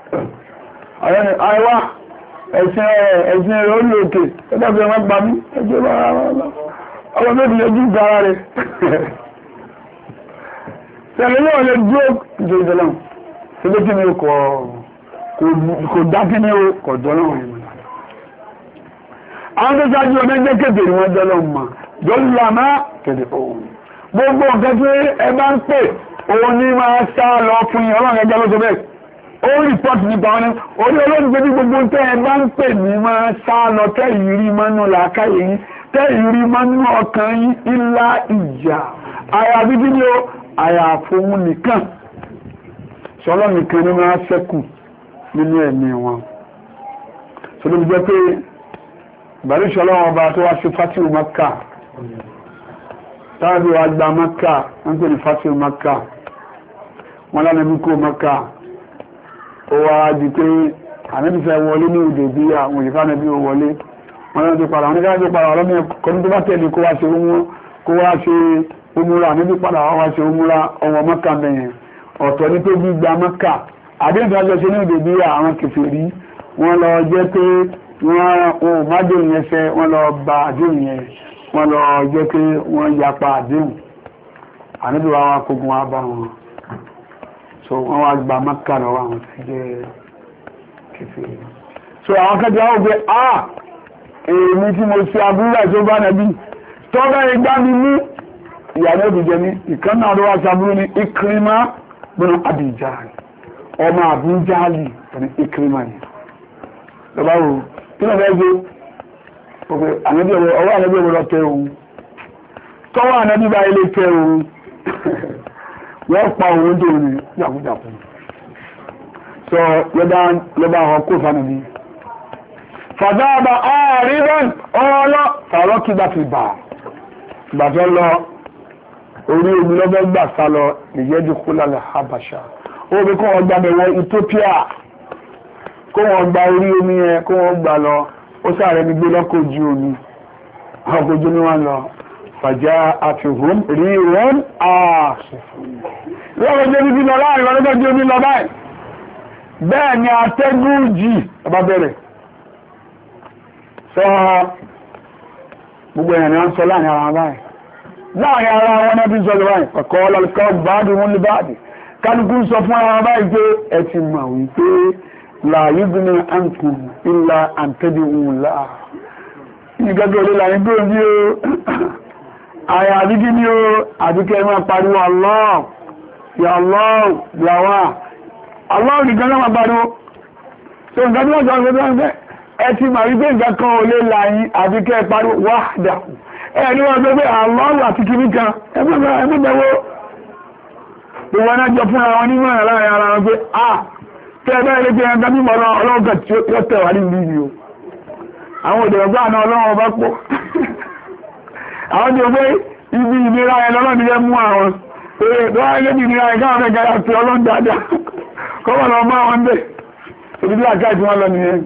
àìwá ẹ̀sìn ẹ̀sìn rẹ̀ ó lè òkè ẹgbẹ́ wọn gbà mí ẹgbẹ́ bá ọmọ tó fi ojú gara rẹ̀ tẹ̀lé náà lè dúró ìjọ ìjọlọ́run tí ló kí ni ó kò dá kí ni ó kọ̀ jọlọ́run yìí àwọn tó ṣáájú ọmọ ẹgbẹ́ kéde ni wọ́n jọlọ́run mà jọlọ́run àmá kéde òun gbogbo nǹkan tí ẹ bá ń pè òun ní máa sá lọ fún yín ọlọ́run ẹgbẹ́ ló sọ bẹ́ẹ̀ ó rìpọ́tì nípa wọn ní orí olóògbé bí gbogbo tẹ́ ẹ bá ń pè ní máa sá lọ tẹ́ ìrírí mọ́nú làákàyè yín tẹ́ ìrírí mọ́nú ọkàn yín ńlá ìjà àyàfi bí ni ó àyàfòun nìkan sọlọ́ nìkan ní máa ṣẹ́kù nínú ẹ̀mí wọn sọlọ́ bí jẹ́ pé ìbàdí sọlọ́ ọba tó wá sí fatihu Maka táàbí wa gba Maka wọ́n pè ní fatihu Maka wọ́n lánàá bí kó Maka ó wá di pé ànábìfẹ́ wọlé ní òdè bí àwọn òyìnká náà bí ó wọlé wọ́n lọ́nà tó padà wọ́n ní káàkiri padà ọlọ́mọ ẹ̀kọ́ tó bá tẹ̀lé kó wá ṣe kó wá ṣe òmúra ànábì padà wá ṣe òmúra ọwọ́ Mọ́kà mẹ́yẹn ọ̀tọ̀ ní pé gbígba Mọ́kà àdéhùn tó ṣe ní òdè bí àwọn kèfèrí wọ́n lọ jẹ́ pé wọ́n ò má déhùn yẹn fẹ́ wọ́n lọ ba àdéhùn yẹn wọ́n lọ jẹ́ pé wọ́n yapa àdéhùn ànábì wa wá kógun wá bá wọn so wọ́n wá gba Mọ́kà lọ́wọ́ àwọn tó jẹ́ kèfèrí so àwọn kẹjọ àwọn ògbé ah èmi tí mo ṣe abúrúwà tó bá nàbí tó bẹ́rẹ̀ gbá mi mú ìyàwó òdìjẹ ní ìkan náà ló wá ṣàbúrú ní Ikrima gbọ́nà Abijali ọmọ Abujali ní Ikrima ni lọ́bá wo kí lọ bẹ́ẹ̀ gbé ọwọ́ ànábí ọwọ́ lọ tẹ ohun tọ́wọ́ ànábí bá ilé tẹ ohun wọ́n pa òun tó ní jàkújàkú so lọ́bá àwọn kó fánàbí fàdáàbà ààrírán ọlọ́ fàárọ́ kí bá fi bà gbàtọ́ lọ orí omi lọ́gbẹ́ gbà sá lọ ìyẹ́dù kó lálẹ́ Habasha ó bí kó wọ́n gbà bẹ̀wọ̀ Ethiopia kó wọ́n gba orí omi yẹn kó wọ́n gbà lọ ó sáré ní gbé lọ́kọ̀ ojú omi ọkọ̀ ojú omi wọn lọ fàjá àfihàn rí wọn àṣìfún lọ́wọ́ jẹ́ bíbí lọ láàrin lọ́lọ́gbẹ́ jẹ́ omi lọ báyìí bẹ́ẹ̀ ni atẹ́gùn jì ọba bẹ̀rẹ̀ sọ gbogbo èèyàn ni wọ́n sọ láàrin ara báyìí láàrin ara wọn náà bí sọ lọ báyìí ọ̀kọ́ ọlọ́lọ́kọ́ báàdì wọn lè báàdì kálukú sọ fún ara báyìí pé ẹ ti mọ̀ wípé láàyè gbìnà àǹkù ìlà àǹtẹ́dì òun láà ní gẹ́gẹ́ olè láàrin gbé omi o àyà àdígí ní o àdíkẹ́ máa pariwo Allah ya Allah làwà Allah nìkan náà máa pariwo so nǹkan tí wọ́n sọ ọ̀gbẹ́ tó ń fẹ́ ẹ ti mà wípé nǹkan kan ò lè láyìn àdíkẹ́ pariwo wáhdà ẹ ní wọ́n gbé pé Allah àti kìíní kan ẹgbẹ́gbẹ́wó gbogbo náà jọ fún àwọn onímọ̀ láàrin ara wọn pé ah tẹ́ẹ̀bẹ́ ilé jẹ́ ẹgbẹ́ mímọ̀ ọlọ́gà tí ó tẹ̀wà ní ìlú àwọn òdè ọgbà náà ọlọ́wọ́ bá pọ̀ àwọn jẹ́ pé ibi ìnira ẹ̀ lọ́lọ́ ni jẹ́ mú àwọn pé lọ́wọ́ ilé bí nira ẹ̀ká àwọn ẹ̀ká àti ọlọ́run dáadáa kọ́wọ́ lọ máa wọn bẹ̀ òbí bí àká ìtí wọn lọ nìyẹn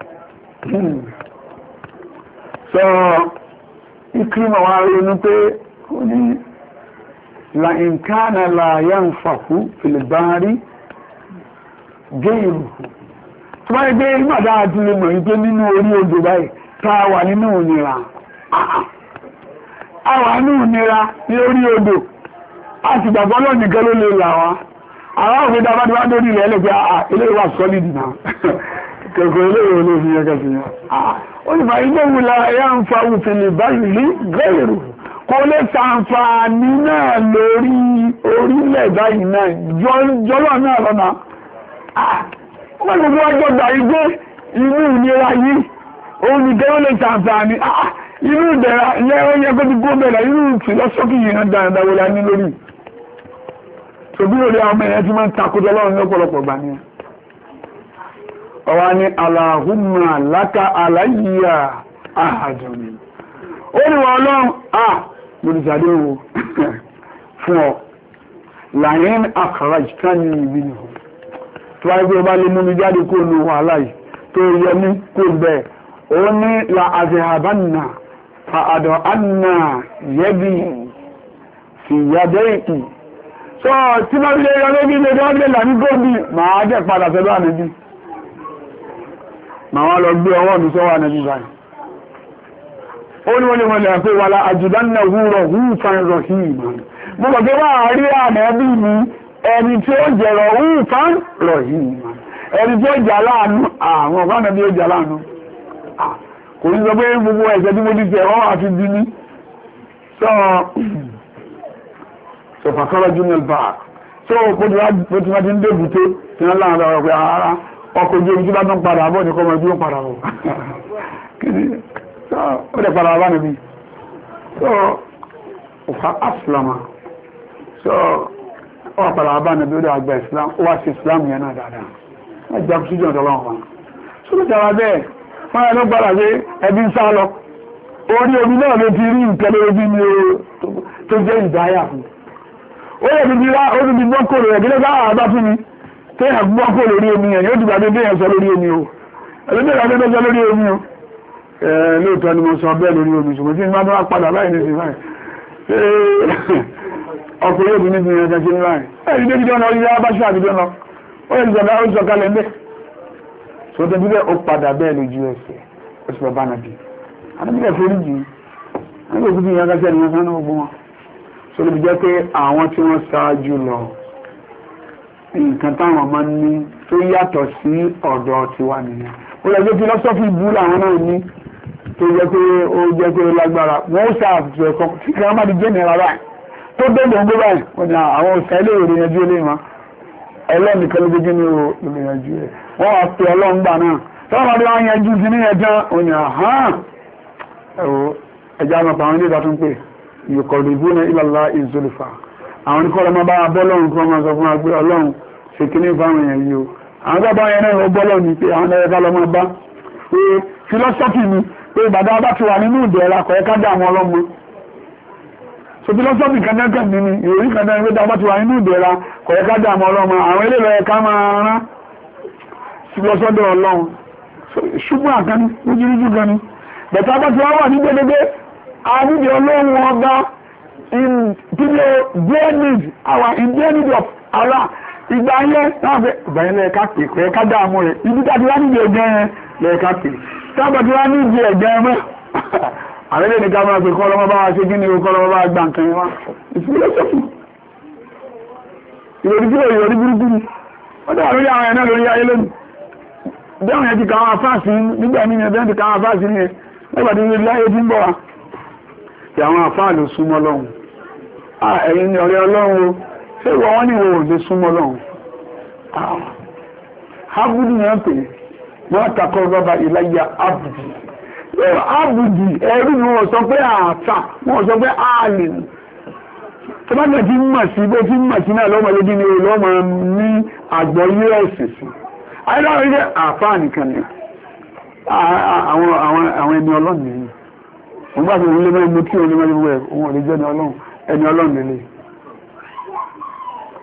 sọ ìkírímọ̀ wọn ronú pé ó ní la nkánà la yanfa'u fil bahri gẹ́ìrù tó bá gbé ìgbàdá àti lè mọ̀ wípé nínú orí odò báyìí tá a wà nínú ìnira a wà nínú ìnira ní orí odò a sì gbàgbọ́ lọ́nìkan ló lè là wá àwọn òfin dábàdé wá lórí ilẹ̀ ẹlẹ́gbẹ́ àà ilé ìwà sọ́lìdì náà kẹ̀kọ́ ilé ìwà olóòfin yẹn kẹsì yẹn ó ní fàá ilé ìwòlá ẹ̀yà ń fa òfin lè báyìí gẹ́ìrù kò lè ṣàǹfààní náà lórí orílẹ̀ báyìí náà jọlọ́ náà lọ́nà wọ́n ní wọ́n gbọ́gbà igbé inú ìnira yìí òun ni gẹ́rọ lè ṣàǹfààní inú ìdẹ̀ra ilẹ̀ oúnjẹ kó ti gbó bẹ̀rẹ̀ inú ìfìlọ́sọ́fì yìí náà dáadáa wọlé ní lórí tòbí orí àwọn ẹ̀yẹ tí máa ń takójọ lọ́rùn ní ọ̀pọ̀lọpọ̀ gbà ní ọwá ní Allahumma laka alayya ahadun ó ní wọ́n ọlọ́run ah mo ti ṣàdéhùn fún ọ làyín akhrajtani minhu tó wáyé pé ọba lè mú mi jáde kó nu wàhálà yìí tó yẹ mí kó bẹ́ẹ̀ ó ní la azhabanna fa àdọ̀ anna yẹ́bí fi yàdẹ́ ìkì so tí bá lè yọ lóbi lè dán lè là ní gómìn máa jẹ́ padà sẹ́lọ́ ànẹ́bí máa wá lọ gbé ọwọ́ mi sọ́wọ́ ànẹ́bí báyìí ó ní wọ́n lè wọ́n lè pé wà lá àjùdánà wúrọ̀ wúfàn rọ̀hìn mo mọ̀ pé wà rí ànẹ́bí mi ẹni tí ó jẹ̀rọ̀ wúfàn rọ̀hìn ẹni tí ó jà láàánú àwọn ọ̀gá ànẹ́bí ó jà láàánú kò ní sọ pé gbogbo ẹ̀ṣẹ̀ tí mo ti tẹ̀ wọ́n àti bí ní sọ sọ̀fàkọ́rọ̀ junior bar so bó ti wá ti ń débùté tí wọ́n láàrín ọ̀rọ̀ pé ara ọkọ̀ ojú omi tí bá tán padà bọ́ ní kọmọ ojú ó padà bọ̀ ó dẹ̀ padà bá níbi so ọ̀fà áfìlámà so ó wà padà bá níbi ó dẹ̀ àgbà islam ó wá sí islam yẹn náà dáadáa wọ́n jẹ́ kùsùjọ́ ọ̀dọ́lọ́wọ́ wọn so ló tẹ́wà bẹ́ẹ̀ wọ́n yẹn ló gbára pé ẹbí ń sá lọ orí omi náà ló ti rí nǹkan lórí ní tó jẹ́ ìdáyà fún ó yẹ ti ra ó ti di gbọ́kòrò rẹ̀ gẹ́gẹ́ bá àbá fún mi tí èèyàn gbọ́kòrò lórí omi yẹn yóò dìgbà bí èèyàn sọ lórí omi o ẹlẹ́gbẹ́ ìgbà tó sọ lórí omi o lóòótọ́ ni mo sọ bẹ́ẹ̀ lórí omi ṣùgbọ́n tí nígbà tó wá padà láì ní sí láì ọkùnrin òbí níbi ìrìn ẹ̀jẹ̀ sí láì ẹ̀yìn débi dọ́nà orí yá bá ṣe àbídọ́ lọ ó yẹ ìjọba ó sọ kalẹ̀ ńbẹ́ tó tẹ́ bíbẹ́ ó padà bẹ́ẹ̀ lójú ẹsẹ̀ ó sì bàbá nàbí àdébílẹ̀ foríjì nígbà tó fi yàn kásẹ̀ ní ọ̀sán náà gbogbo wọn so lè jẹ́ pé àwọn tí wọ́n ṣáájú lọ nǹkan táwọn máa ń ní tó yàtọ̀ sí ọ̀dọ̀ tiwa nìyẹn ó lè jẹ́ philosophy bú làwọn náà ní tó jẹ́ pé ó jẹ́ pé ó lágbára wọ́n ó ṣàfihàn ẹ̀kọ́ tí kí wọ́n má di jẹ́ nira báyìí tó dé gbòǹgbò báyìí wọ́n ní àwọn òṣà ilé ìròyìn yanjú ilé wọn ẹlọ́ọ̀nì kan ló gbé ní ìròyìn yanjú ẹ̀ wọ́n wá pe ọlọ́ngbà náà tọ́wọ́n máa bí wọ́n yanjú sí ní ẹjọ́ òní àhán ẹ̀wọ̀ ẹjọ́ àwọn ọ̀pọ̀ àwọn ilé ìbátún pé yuqarribuna ila Allahi zulfa àwọn ní kọ́lọ́mọ́ bá bọ́lọ́run kọ́ máa sọ fún agbé ọlọ́run ṣe kí ní fáwọn èèyàn yìí o àwọn bá bá yẹn náà bọ́lọ́run ní pé àwọn ẹ̀rẹ́ bá lọ́mọ bá pé philosophy ni pé ìbàdá bá ti wà nínú ìdẹ̀ra kọ̀ẹ́ ká dá àwọn ọlọ́mọ so philosophy kanẹ́kàn ní ni ìròyìn kanẹ́kàn pé dábá ti wà nínú ìdẹ̀ra kọ̀ẹ́ ká dá àwọn ọlọ́mọ àwọn ilé lọ́yẹ ká máa rán lọ́sọ́dọ̀ ọlọ́run ṣùgbọ́n àkànní lójúrújú gan ni bẹ̀tà bá ti wá wà ní gbẹdẹgbẹ àbúdí ọlọ́run ọba in people their need our in their need of Allah ìgbà yẹn náà fẹ́ ìgbà yẹn lẹ́ẹ̀ká pè pé ká dáàmú rẹ̀ ibi tàbí wá níbi ẹ̀gbẹ́ yẹn lẹ́ẹ̀ká pè tábàtí wá níbi ẹ̀gbẹ́ mẹ́ àwọn ilé nìkan máa pè kọ́ lọ́mọ bá wa ṣe kí ni o kọ́ lọ́mọ bá gbà nǹkan yẹn wá ìfúnlẹ̀ sọ́fù ìròrí tí ó yọrí burúkú ni wọ́n dá lórí àwọn ẹ̀nà lórí ayé lónìí bẹ́ẹ̀ yẹn ti kà àwọn afáàsì nígbà mí yẹn bẹ́ẹ̀ ti kà àwọn afáàsì ní ẹ nígbà tí ilé ayé ti ń bọ̀ wá tí àwọn afáà ló súnmọ́ lọ́hùn ẹ̀yin ni ọ̀rẹ́ ọlọ́run o ṣé ìwọ wọn ní ìwọ ò lè súnmọ́ lọ́hùn ábùdì yẹn pè wọ́n takọ́ rọ́bà ìláyà ábùdì ábùdì ẹrú ni wọ́n sọ pé àtà wọ́n sọ pé ààlè tó bá jẹ́ tí ń mọ̀ sí bó tí ń mọ̀ sí náà lọ́mọ lójú ni lọ́mọ ní àgbọ́yé ẹ̀sìn sí ayélujára jẹ́ àfáà nìkan ni àwọn ẹni ọlọ́run nìyí wọ́n bá fi òun lé mẹ́rin mú kí òun lé mẹ́rin wẹ̀ òun ò lè jẹ́ ẹni ọlọ́run ẹni ọlọ́run lélẹ̀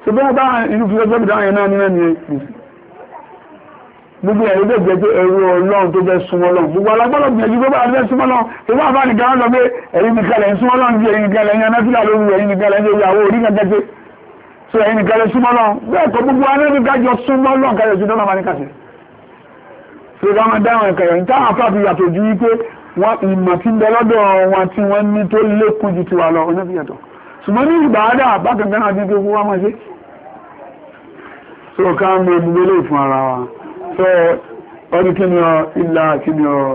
tó bẹ́ẹ̀ bá inú fi ọjọ́ ìdáhùn yẹn náà nínú ẹni gbogbo ẹ̀rọ bẹ́ẹ̀ jẹ́ pé ẹrú ọlọ́run tó bẹ́ súnmọ́ lọ́run gbogbo alágbọ́lọ́ gbìyànjú tó bá bẹ́ súnmọ́ lọ́run tó bá bá nìkan lọ pé ẹ̀yin nìkan lẹ̀ ń súnmọ́ lọ́run bí ẹ̀yin nìkan lẹ̀ ń yan náfìlà lórí ẹ̀yin nìkan lẹ̀ ń yẹ ìyàwó orí kan jẹ́ so ẹ̀yin nìkan lẹ̀ súnmọ́ lọ́run bẹ́ẹ̀ kọ́ gbogbo anẹ́bí kájọ súnmọ́ lọ́run kájọ sí dọ́nà máa ní kàṣẹ. so ká máa dáhùn ẹ̀kọ́ yẹn táwọn afáàfin yàtọ̀ ju wípé wọn ìmọ̀ tí ń bẹ lọ́dọ̀ wọn tí wọ́n ní tó lékún ju tiwa lọ onífi yàtọ̀ ṣùgbọ́n ní ìbáadà bákan kan náà dín tó fún wa máa ṣe. so ká mọ ibùgbé lè fún ara wa so ọdún kí ni ọ ilá kí ni ọ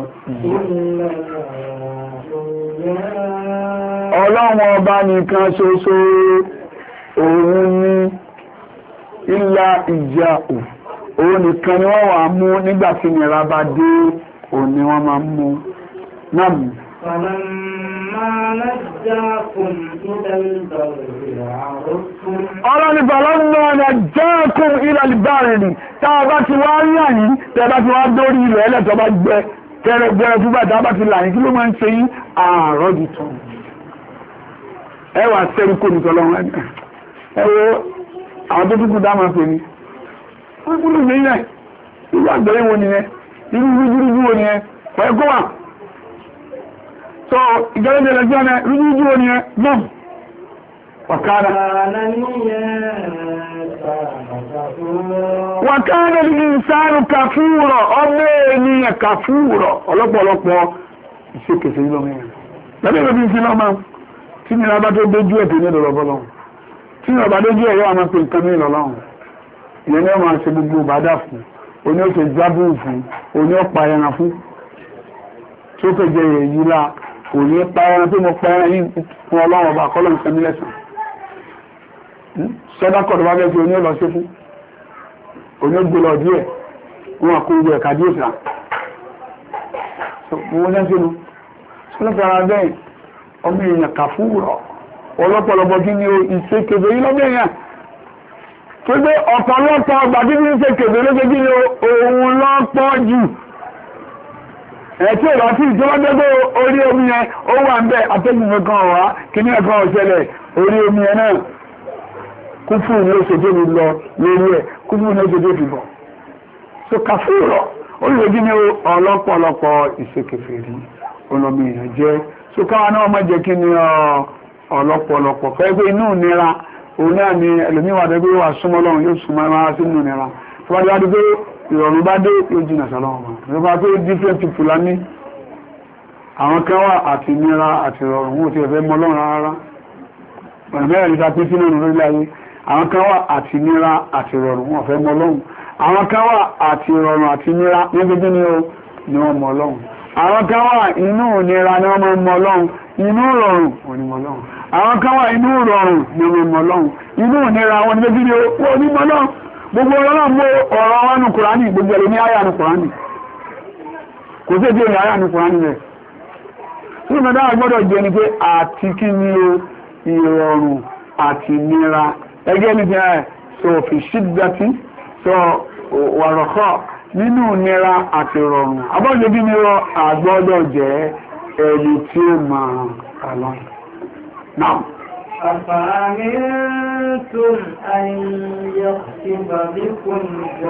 ọlọ́run ọba nìkan ṣoṣo òun ní ilá ìjà ò òun nìkan ni wọ́n wà mú nígbà tí nìra bá dé òun ni wọ́n máa mú náà mú ọlọ́ni bàlọ́nà ọ̀nà jẹ́kùn ilẹ̀ ìbárin ni táa bá ti wá rí àyí tẹ́ bá ti wá dórí ilẹ̀ ẹlẹ́tọ́ bá gbẹ kẹrẹgbẹrẹ fún bàtà bá ti láyín kí ló máa ń ṣe yí ààrọ̀ di tán ẹwà sẹ́ríkò ní tọ́lọ́run ẹwọ́ àwọn tó túnkù dáma pè ní wọ́n kúrò ní ilẹ̀ irú àgbẹ̀rẹ̀ wo nìyẹn irú rújúrújú wo nìyẹn pẹ̀lú kó wà so ìjọ́lẹ́jẹ́ lẹ́jọ́ ẹ̀ rújúrújú wo nìyẹn náà wàkánà wàkánà ní ìsáàrù kàfúrọ̀ ọmọ ènìyàn kàfúrọ̀ ọlọ́pọ̀lọpọ̀ ìṣẹ́kẹsẹ̀ ìlọ́mẹ́rin lẹ́bẹ̀ẹ́ lọ́bí sí lọ́mọ tí ní ọba tó dójú ẹ̀ tó ní ìdọ̀lọ́bọ́lọ́hùn tí ní ọba dójú ẹ̀ yóò wá máa pe nǹkan ní ìlọ́lọ́hùn ìyẹn ni ó máa ṣe gbogbo ìbádà fún oní ó ṣe jábù fún oní ó pa ẹran fún tó fẹ́ jẹ èyí la kò ní pa ẹran tó mo pa ẹran yìí fún ọlọ́run ọba kọ́lọ̀ ń sẹ́mi lẹ́sàn sọ́dá kọ̀dọ̀ bá bẹ́ẹ̀ fi oní ó lọ sí fún oní ó gbé lọ díẹ̀ wọn kó gbé ẹ̀ka díẹ̀ sà wọ́n ṣe ń ṣe nu sọ́dọ̀ ara bẹ́ẹ̀ ọmọ èèyàn kàfúrọ̀ ọlọ́pọ̀lọpọ̀ kí ni ìṣe kèbè yí lọ́gbẹ̀ èèyàn tó gbé ọ̀pọ̀lọpọ̀ ọgbà tí ní ṣe kèbè lóṣe kí ni òun lọ́pọ̀ jù ẹ̀tí ìrọ̀ sí ìjọba gbogbo orí omi yẹn ó wà ń bẹ atẹ́gùn kan ọ̀wá kí ní ẹ̀kan ọ̀ṣẹlẹ̀ orí omi yẹn náà kúfù ní oṣèdè mi lọ lórí ẹ̀ kúfù ní oṣèdè fi bọ̀ so kàfúrọ̀ olùdókí ni ọlọ́pọ̀lọpọ̀ ìṣekèfè rí olómi èèyàn jẹ́ so káwa náà má jẹ́ kí ni ọ̀lọ́pọ̀lọpọ̀ fẹ́ pé inú nira òun náà ni ẹlòmíwà dẹ́gbé wà súnmọ́ lọ́run yóò súnmọ́ ẹ̀rọ sí inú nira tó bá dé wá dé pé ìrọ̀rùn bá dé yóò jìnà sọ́lọ́run tó bá pé different people lá ní àwọn kan wà àti nira àti ìrọ̀rùn wọn ò ti ẹ̀fẹ́ mọ́ lọ́run rárá ọ̀nà mẹ́rin níta pín sínú lórí ayé àwọn kan wà àti nira àti ìrọ̀rùn wọn ò fẹ́ mọ́ lọ́run àwọn kan wà àti ìrọ̀rùn àti nira ní gbogbo ni wọ́n mọ́ lọ́run àwọn kan wà inú ìnira ni wọ́n máa ń mọ Ọlọ́run inú rọrùn onímọ̀ Ọlọ́run àwọn kan wà inú rọrùn ni wọ́n mọ Ọlọ́run inú ìnira wọn ni bí ó onímọ̀ Ọlọ́run gbogbo Ọlọ́run mú ọ̀rọ̀ wọn nù Kùránì gbogbo ẹ̀lẹ́ ní àyà nù Kùránì kò sí èdè àyà nù Kùránì rẹ̀ tí ó mẹ́ta gbọ́dọ̀ jẹ́ ni pé àti kí ni o ìrọ̀rùn àti ìnira ẹgbẹ́ ní ti ẹ̀ sọ fi ṣídàtí sọ wàrọ̀kọ́ nínú nira àti rọrùn abọ́jẹ́ bí ní rọ àgbọ́dọ̀ jẹ́ ẹni tí ó máa kàlọ́ náà أفأمنتم أن يخسف بكم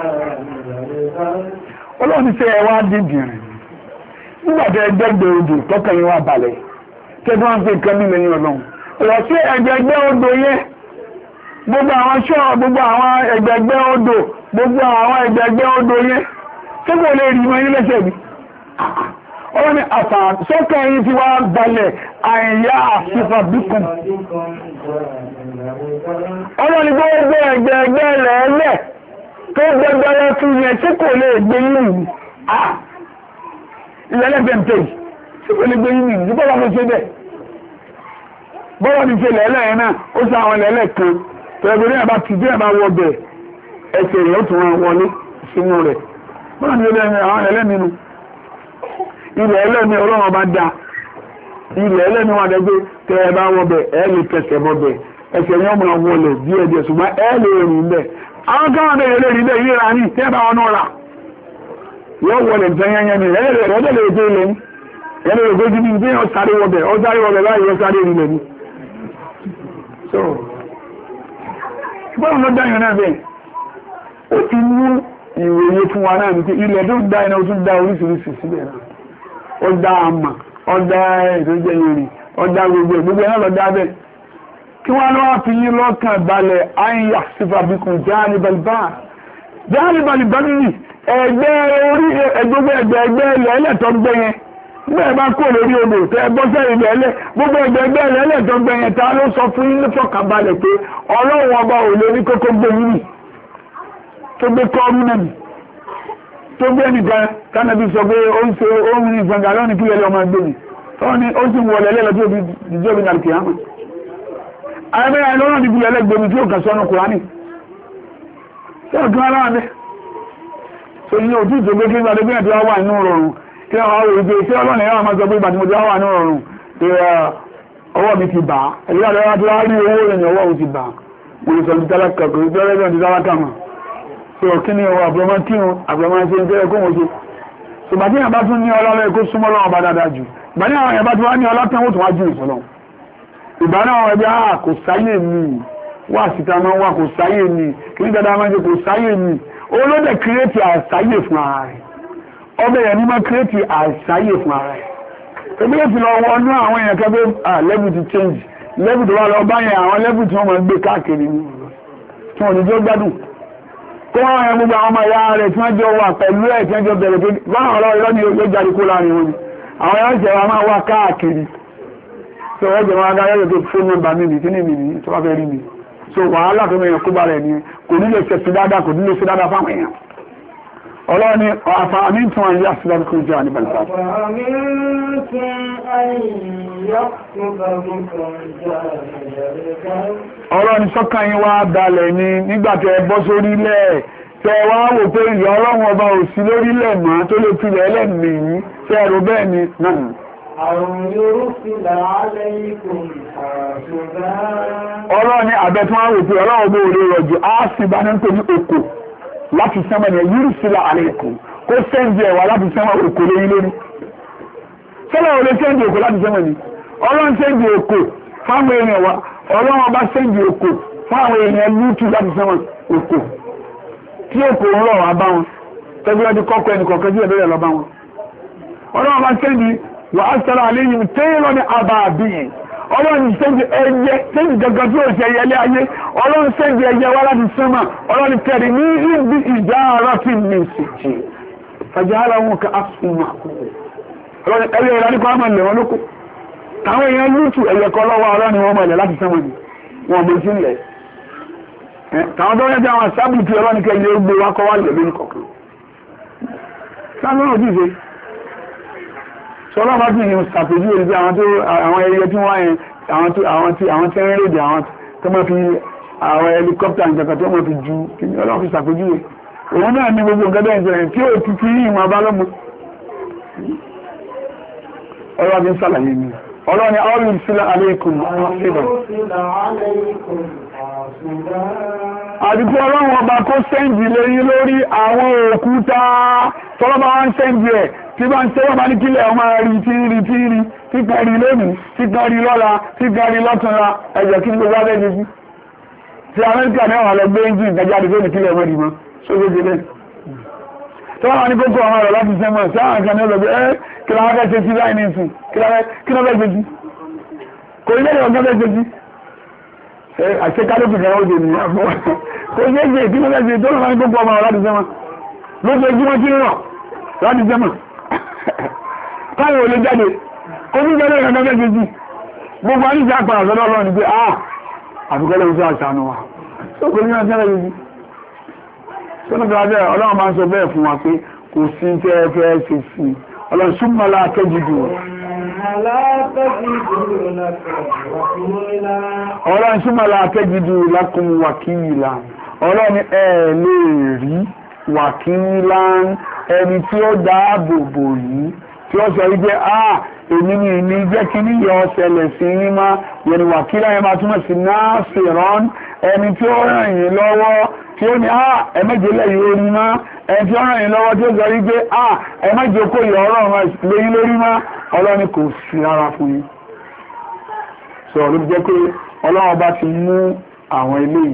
Ọlọ́run ti ṣe ẹwà dìdìrìn nígbàtí ẹgbẹ́gbẹ́ odò tọ́kànlẹ̀ wà balẹ̀ tẹ́gbọ́n wọ́n ń pè nǹkan nílẹ̀ yìí Ọlọ́run ọ̀rọ̀ sí ẹgbẹ́gbẹ́ odò yẹn gbogbo àwọn ṣọ́ gbogbo àwọn ẹgbẹ́gbẹ́ odò gbogbo àwọn ẹgbẹ́gbẹ́ odò yẹn tí kò lè rí mọ́ yí lẹ́sẹ̀ bí ọ̀rọ̀ ni àfà sọ́kà yìí ti wá balẹ̀ àìyá àfífà bíkùn ọ̀rọ̀ ni gbogbo ẹgbẹ́gbẹ́ lẹ́ẹ̀lẹ́ tó gbẹgbẹ́rẹ́ fún yẹn tí kò lè gbé yìí ìlẹ́lẹ́gbẹ̀mtẹ̀ tí kò lè gbé yìí ní bọ́lá mo ṣe bẹ́ẹ̀ bọ́lá ní ṣe lẹ́lẹ́ yẹn náà ó sọ àwọn lẹ́lẹ́ kan tẹ̀lé ní àbá ti dé àbá wọ bẹ̀ ẹsẹ̀ rẹ̀ ó tún wọn wọlé sínú rẹ̀ bọ́lá ní ẹlẹ́ni àwọn ẹlẹ́mìnú ilẹ̀ ẹlẹ́ni ọlọ́run bá dá ilẹ̀ ẹlẹ́ni wọn dẹ́gbé tẹ́ ẹ bá wọ bẹ̀ ẹ lè tẹ̀sẹ̀ bọ́ bẹ̀ ẹsẹ̀ yẹn mọ̀ wọlé díẹ̀ díẹ̀ ṣùgbọ́n ẹ lè rìn bẹ̀ àwọn káwọn bẹ̀rẹ̀ lè rí bẹ̀ yíra ní tẹ́ bá wọn náà yóò wọlé tẹ́yẹnyẹn ni ẹ̀rẹ́ rẹ̀ lè gbé lẹ́ni ẹ̀rẹ́ rẹ̀ gbé jí ní bí wọ́n sáré wọ bẹ̀ ọ sáré wọ bẹ̀ láì wọ́n sáré rí lẹ́ni so ṣùgbọ́n ló dá yẹn náà bẹ́ẹ̀ ó ti mú ìròyìn fún wa náà ní pé ilẹ̀ tó ń dá iná ó tún dá oríṣiríṣi síbẹ̀ náà ó dá àmà ó dá ìtọ́jẹ́ ìrìn ó dá gbogbo gbogbo náà lọ dá bẹ́ẹ̀ kí wọ́n lọ́wọ́ fi yín lọ́kàn balẹ̀ àyà sífàbíkùn jáàní balibá jáàní balibá nìyí ẹgbẹ́ orí ẹgbẹ́ ẹgbẹ́ ẹgbẹ́ ilẹ̀ ẹlẹ́tọ́ gbẹ́ yẹn bẹ́ẹ̀ bá kó lórí odò tẹ bọ́ sẹ́yìn lẹ́lẹ̀ gbogbo ẹgbẹ́ ẹgbẹ́ ilẹ̀ ẹlẹ́tọ́ gbẹ́ yẹn ta ló sọ fún yín lọ́kàn balẹ̀ pé ọlọ́run ọba ò lè ní kókó gbé yín nì tó gbé kọ́ọ́rù náà nì tó gbé nìkan kánàbí sọ pé ó ń ṣe ó ń rìn ìfọ̀ngà lọ́nà kí lẹ́lẹ́ ọmọ ẹgbẹ́ mi tọ́ ni ó sì wọlé lẹ́lẹ́ tó di ìjọba ìdàlùkì àmọ́ àyẹ̀bẹ̀rẹ̀ àìlọ́rọ̀ ní ìbílẹ̀ ẹlẹ́gbẹ̀mí tí ó kà sọ́nà Kùránì tí ó gán aláàbẹ̀ so yí òtú ìjọgbé kí ìgbàdé bí ẹ̀ tí ó wà nínú rọrùn kí wọ́n wá wòye tí ọlọ́run ẹ̀yà máa sọ pé ìgbàdé mo ti wà nínú rọrùn pé ọwọ́ mi ti bà á ẹ̀yà rẹ̀ tí wọ́n rí owó rẹ̀ ní ọwọ́ mi ti bà á mo lè sọ ní tálákà kò gbé ọlẹ́gbẹ̀ẹ́ ti tálákà mọ̀ so kí ni ọwọ́ àbúrọ̀mọ́ kí wọn àbúrọ̀mọ́ ṣe ń tẹ́lẹ̀ kó wọn ṣe so bàtí yẹn bá tún ní ọlá lọ́yẹ kó súnmọ́ lọ́wọ́ bá dáadáa jù bàtí àwọn yẹn bá tún wá ní ọlá tán ó tún wá jù ìsọ̀lọ́ ìgbà náà ẹgbẹ́ àà kò sáyé mi wà síta máa wà kò sáyé mi kí ní dáadáa máa jẹ kò sáyé mi olóde kírètì àìsáyè fún ara rẹ̀ ọbẹ̀ yẹn ní máa kírètì àìsáyè fún ara rẹ̀ ebi yẹn ti lọ wọnú àwọn èèyàn kẹfẹ́ ah level ti change level tó wà lọ bá yẹn àwọn level tí wọ́n máa gbé káàkiri ní tí wọ́n ní jọ gbádùn kó wọ́n yẹn gbogbo àwọn ọmọ ìyá rẹ̀ tí wọ́n jọ wà pẹ̀lú ẹ̀ tí wọ́n jọ bẹ̀rẹ̀ pé wọ́n àwọn ọlọ́run lọ́ni yóò jáde kó láàrin wọn ni àwọn ẹ̀rọ ìṣẹ̀wà máa wà káàkiri so wọ́n jẹ́ wọn agáyẹ́ lè tó fóònù nọ́mbà mi nì kí ní mi nì tó bá fẹ́ rí mi so wàhálà tó mẹ́yàn kó bá rẹ̀ ní kò ní lè ṣe sí dáadáa kò ní lè ṣe dáadáa fáwọn èèyàn ọlọ́run ni àfààní tún àyè àṣìláàbí kò jẹ́ àníbàlì sáà ọlọ́run ni sọ́kàn yín wá dalẹ̀ ni nígbàtẹ́ bọ́ sórí ilẹ̀ tẹ wá wò pé ìyá ọlọ́run ọba ò sí lórí ilẹ̀ mọ́ tó lè filẹ̀ ẹlẹ́mìí tẹ́ ẹ̀rọ bẹ́ẹ̀ ni náà ọlọ́run ní àbẹ́ tí wọ́n rò pé ọlọ́run bó orí rọ̀jù á sì bá ní ń pè ní òkò láti sánmọ̀ ní yúrù sílá àlẹ́kù kó sẹ́ǹdì ẹ̀wà láti sánmọ̀ òkò lórí lórí sọ́lá ò lè sẹ́ǹdì òkò láti sánmọ̀ ní ọlọ́run sẹ́ǹdì òkò fáwọn èèyàn wa ọlọ́run ọba sẹ́ǹdì òkò fáwọn èèyàn lútù láti sánmọ̀ òkò tí òkò ń rọ̀ wá bá wọn tẹ́gbẹ́ ọdún kọ́kọ́ ẹnì kọ̀ọ̀kan tí ẹ̀bẹ̀rẹ̀ lọ bá wọn ọlọ́run ọba sẹ́ǹdì wà á sọ́rọ̀ àléyìn tẹ́rọ ní àbàbíyìn ọlọ́run sẹ́jì ẹyẹ sẹ́jì gẹ́gẹ́ tí ó ṣe ẹyẹlé ayé ọlọ́run sẹ́jì ẹyẹ wá láti sánmà ọlọ́run tẹ̀rì ní ibi ìjà ara fi ní ìsìnkì fàjá ara wọn ká àfihàn ọlọ́run ẹyẹ ìlànà nípa àmà ilẹ̀ wọn lókù táwọn èèyàn lútù ẹyẹ kọ lọ́wọ́ ọlọ́run wọn mọ̀ ilẹ̀ láti sánmà ní wọn bó sí ilẹ̀ táwọn tó yẹ bí àwọn sábìtì ọlọ́run kẹ́ ilé gbé wá kọ́ wá lẹ̀ lórí kọ̀ọ̀kan sáwọn sọ́lọ́ bá tún yìí ṣàpèjú èyí tí àwọn ẹyẹ tí wọ́n yẹn àwọn tí àwọn tí ń rédè àwọn tó máa fi àwọn helicopter ìjọba tó máa fi ju kí ní ọlọ́run fi ṣàpèjú rẹ̀ òun náà ní gbogbo nǹkan bẹ́ẹ̀ ìṣẹ̀lẹ̀ tí ó ti fi ìwọ̀n abá lọ́mọ ọlọ́run fi ń ṣàlàyé mi ọlọ́run ni àwọn ìṣúlẹ̀ alaykum àdìkú ọlọ́run ọba kó sẹ́ǹdì lẹ́yìn lórí àwọn òkúta tọ́lọ́bà wọn sẹ́ǹdì ẹ̀ tí bá ń tẹ́wọ́ bá ní kílẹ̀ ọmọ rí tí rí tí rí tí kan rí lónìí tí kan rí lọ́la tí kan rí lọ́túnla ẹ̀jẹ̀ kí ní gbogbo abẹ́ jẹ́ sí tí amẹ́ríkà náà wà lọ gbé ẹ́ńjì ìgbàjáde tó ní kílẹ̀ ọmọ rí mọ́ sókè jẹ́lẹ̀ tó wà ní kókó ọmọ rẹ̀ láti sẹ́mọ̀ sí àwọn kan ní ọlọ́gbẹ́ ẹ́ kí lọ́wọ́ fẹ́ ṣe sí láì ní ìsìn kí lọ́wọ́ fẹ́ ṣe sí kò ilé ìwọ̀n fẹ́ ṣe sí àṣekálókù kan ó dè ní àbúrò kò ilé ìgbè kí lọ́wọ́ fẹ́ ṣe tó lọ́wọ́ ní kókó ọmọ rẹ̀ láti sẹ́mọ̀ lójoojúmọ́ tí ń rọ̀ láti sẹ́mọ̀ káwọn olè jáde kó ní jẹ́ lẹ́yìn ọjọ́ méjì gbogbo àríṣẹ́ àpàrà sọ́dọ̀ ọlọ́run ni pé àà àfikọ́lẹ̀ oṣù àṣàánú wa tó kò ní ọjọ́ méjì sọ́nà tó wájẹ́ ọlọ́run máa ń sọ bẹ́ẹ̀ fún wa pé kò sí tẹ́ fẹ́ ṣe sí ọlọ́run súnmọ́ látẹ́jìdù ọlọ́run súnmọ́ látẹ́jìdù lakum wàkíìlà ọlọ́run ẹ̀ lè rí wàkíìlà ẹni tí ó dáàbò bò yìí tí ó sọ wípé ah èmi ni ìní jẹ́ kí ní yọ ọ̀sẹ̀lẹ̀ sí ní má yẹni wàkílá yẹn máa túnmọ̀ sí náà sí rán ẹni tí ó ràn yín lọ́wọ́ tí ó ní ah ẹmẹ́jẹlẹ̀ yìí ó ní má ẹni tí ó ràn yín lọ́wọ́ tí ó sọ wípé ah ẹmẹ́jẹ kó yọ ọlọ́run lóyún lórí má ọlọ́run kò sí rárá fún yín sọ ló jẹ́ pé ọlọ́run bá ti mú àwọn eléyìí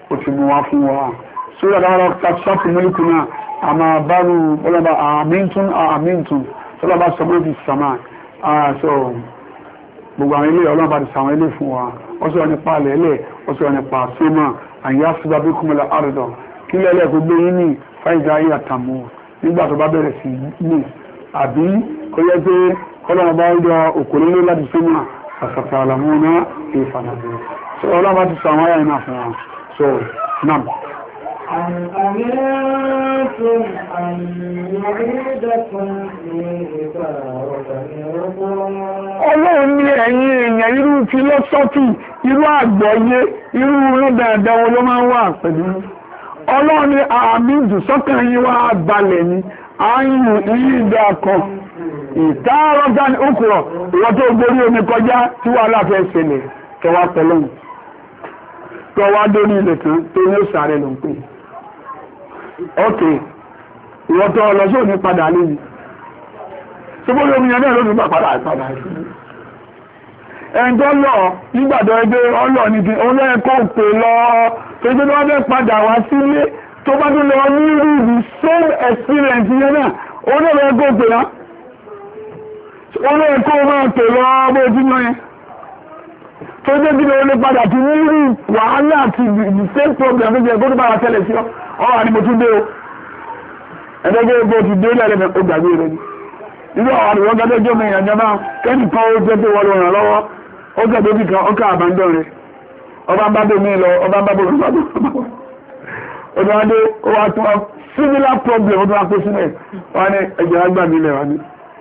ó ti mú wá fún wa sórí àdáwọ̀ ṣáàtì mílíkù náà a máa bá rú ọlọ́ba àmìntún àmìntún tọ́lọ́ba sọ mọ́ fi sàmà àṣọ gbogbo àwọn ilé ọlọ́ba ti sàwọn ilé fún wa ó sọ nípa àlẹ́lẹ̀ ó sọ nípa sọ́mà àyà síbá bí kúmọ̀lá àrùdọ̀ kí lẹ́lẹ̀ kó gbé yín ní fáìdá ayé àtàmú nígbà tó bá bẹ̀rẹ̀ sí ní àbí kó yẹ pé kọ́lọ́mọ bá rí òkòlélé láti sọ́mà àṣàkà àlàmúná ìfànàbí so ọlọ́ba ti sàwọn ayé náà fún wa so náà أم أمنتم أن يعيدكم فيه تارة Ọlọ́run ní ẹ̀yin èèyàn irú fílọ́sọ́fì, irú àgbọ́yé, irú rẹ́dàdàwó ló máa ń wà pẹ̀lú. Ọlọ́run ní àmì ìdùsọ́kàn yín wá balẹ̀ ni, àyù ìyídà kan, ìtààrọ́ta ní òkúrọ̀, ìwọ́n tó gorí omi kọjá tí wà láfẹ́ ṣẹlẹ̀ kẹwàá pẹ̀lú. Tọwá dórí ilẹ̀ kan tó ní òṣàrẹ ló ń pè. Ok, ìwọ́n tó ọlọ́sọ́ ní padà lórí. Ṣébó lómi ẹ̀dẹ́ ló ní padà padà sí. Ẹn tó lọ nígbàdọ̀ ẹgbẹ́ ọlọ́ ní kí ó lẹ́ẹ̀kọ́ pè lọ tó gbé wọ́n fẹ́ padà wá sílé tó bá tó lọ ní rí same experience yẹn náà ó lẹ́ẹ̀kọ́ pè lá. Ó lẹ́ẹ̀kọ́ máa pè lọ bó ti lọ yẹn. Tó jẹ́ kí ló lè padà tí ní rí wàhálà àti the same problem tó jẹ́ kó tó bá wà tẹ́lẹ̀ sí ọ ọ̀rọ̀ ni mo tún dé o ẹ̀dẹ́gbẹ́ bó ti dé lẹ́lẹ́mẹ̀ ó gbàgbé rẹ̀ ni irú àwọn àdìwọ́n gẹ́gẹ́ jẹ́ mẹ́yàn jẹ́ máa kẹ́nì kan ó jẹ́ pé wọ́n lọ ràn lọ́wọ́ ó gẹ̀dẹ́ bí kan ó ká àbándọ̀ rẹ̀ ọba ń bá bò mí lọ ọba ń bá bò mí lọ ó tún wá dé ó wá tún wá similar problem ó tún wá kó sílẹ̀ wọ́n ní ẹ̀jẹ̀ wá gbà mí lẹ̀ wá ní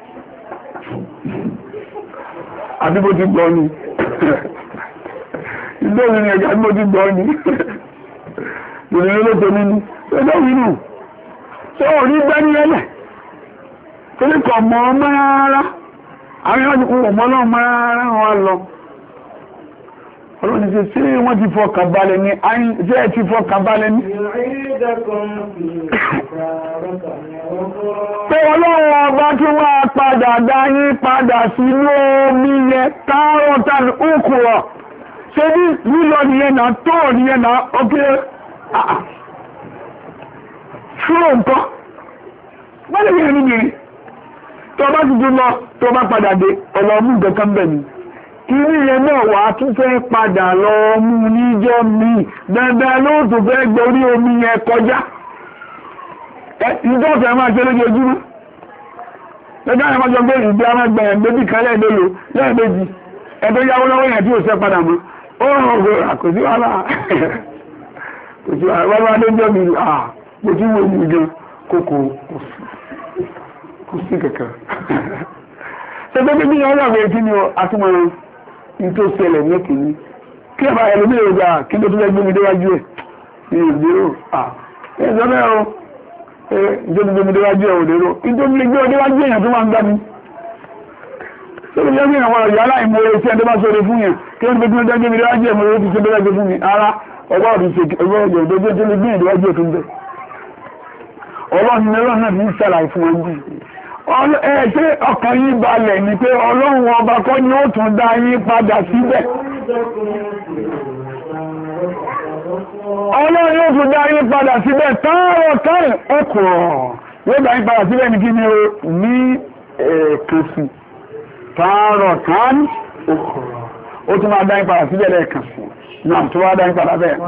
àbí bó ti gbọ́ ni ilé ìrìn ẹ̀gá ní mo ti gbọ́ ní ìrìn olóòtò nínú ẹgbẹ́ ìrìnù tó ò ní gbẹ́ ní ẹlẹ̀ tó ní kọ̀ mọ́ ọmọ rárá àwọn ìwọ́n ti kún ọmọ náà mọ́ rárá wọn lọ ọlọ́ni ṣe sí wọ́n ti fọkàn balẹ̀ ní ayín ṣe ti fọkàn balẹ̀ ní pé ọlọ́run ọba tí wọ́n padà dá yín padà sínú omi yẹn tààrọ̀tàn òkúrọ̀ ṣe ní lílọ nìyẹn náà tó nìyẹn náà ọkẹ́ ṣúrò nǹkan wọ́n lè yẹn níbi tó bá ti dún lọ tó bá padà dé ọlọ́mú nǹkan bẹ̀ ni kìí yẹn náà wà tún fẹ́ padà lọ mú níjọ́ mi dandan ló tún fẹ́ gborí omi yẹn kọjá ìjọ́ fẹ́ máa ṣe lójoojúmọ́ lọ́jọ́ àwọn ọmọdé ìgbé amágbẹ̀yàn gbébì kan lẹ́ẹ̀mẹ́lò lẹ́ẹ̀mẹ́jì ẹgbẹ́ yáwó lọ́wọ́ yẹn tí ò sẹ́ padà mọ́ ó rán ọgbọ̀ àkòsí wàhálà kòsí wàhálà wọ́n adé jọ́ mi à kò tí wo mi gan kókò kò sí kẹ̀kẹ́ ṣẹgbẹ́ bí yẹn wà wẹ̀ kí ni atúmọ̀ ní tó ṣẹlẹ̀ ní kìíní kí ẹ bá ẹlòmí èrò gbà kí ló tó fẹ́ gbómi déwájú ẹ̀ ní ìgbéró à ẹ̀ ìjọba ẹ̀rọ ìjọba gbómi déwájú ẹ̀ òdèrò ìjọba gbé déwájú èèyàn tó máa ń gbá mi lórí jẹ́ bí àwọn ọ̀yọ́ aláìmọ̀ orí tí ẹ̀dọ́ bá sọ́rọ̀ fún yẹn kí wọ́n gbé déwájú mi déwájú ẹ̀mọ̀ orí ti ṣe déwájú fún mi ara ọgbà ọ̀dún ṣe ọgbà ọ̀dún tó gbé déwájú ẹ̀tún bẹ̀ ọlọ́run mẹ́rọ̀ náà ní ìṣàlàyé fún wọn bí ẹ̀ẹ́sẹ́ ọkàn yí balẹ̀ ní pé ọlọ́run ọba kọ́ ni ó tún dá yín padà síbẹ̀ ọlọ́run yóò tún dá yín padà síbẹ̀ tààrọ̀ tààrọ̀ ọkùnrọ̀ yóò dá yín padà síbẹ̀ ní kí ni ó ní ẹ̀ẹ̀kẹsì tààrọ̀ tààrọ̀ ọkùnrọ̀ ó tún máa dá yín padà síbẹ̀ lẹ́ẹ̀kẹsì náà tó wá dá yín padà bẹ́ẹ̀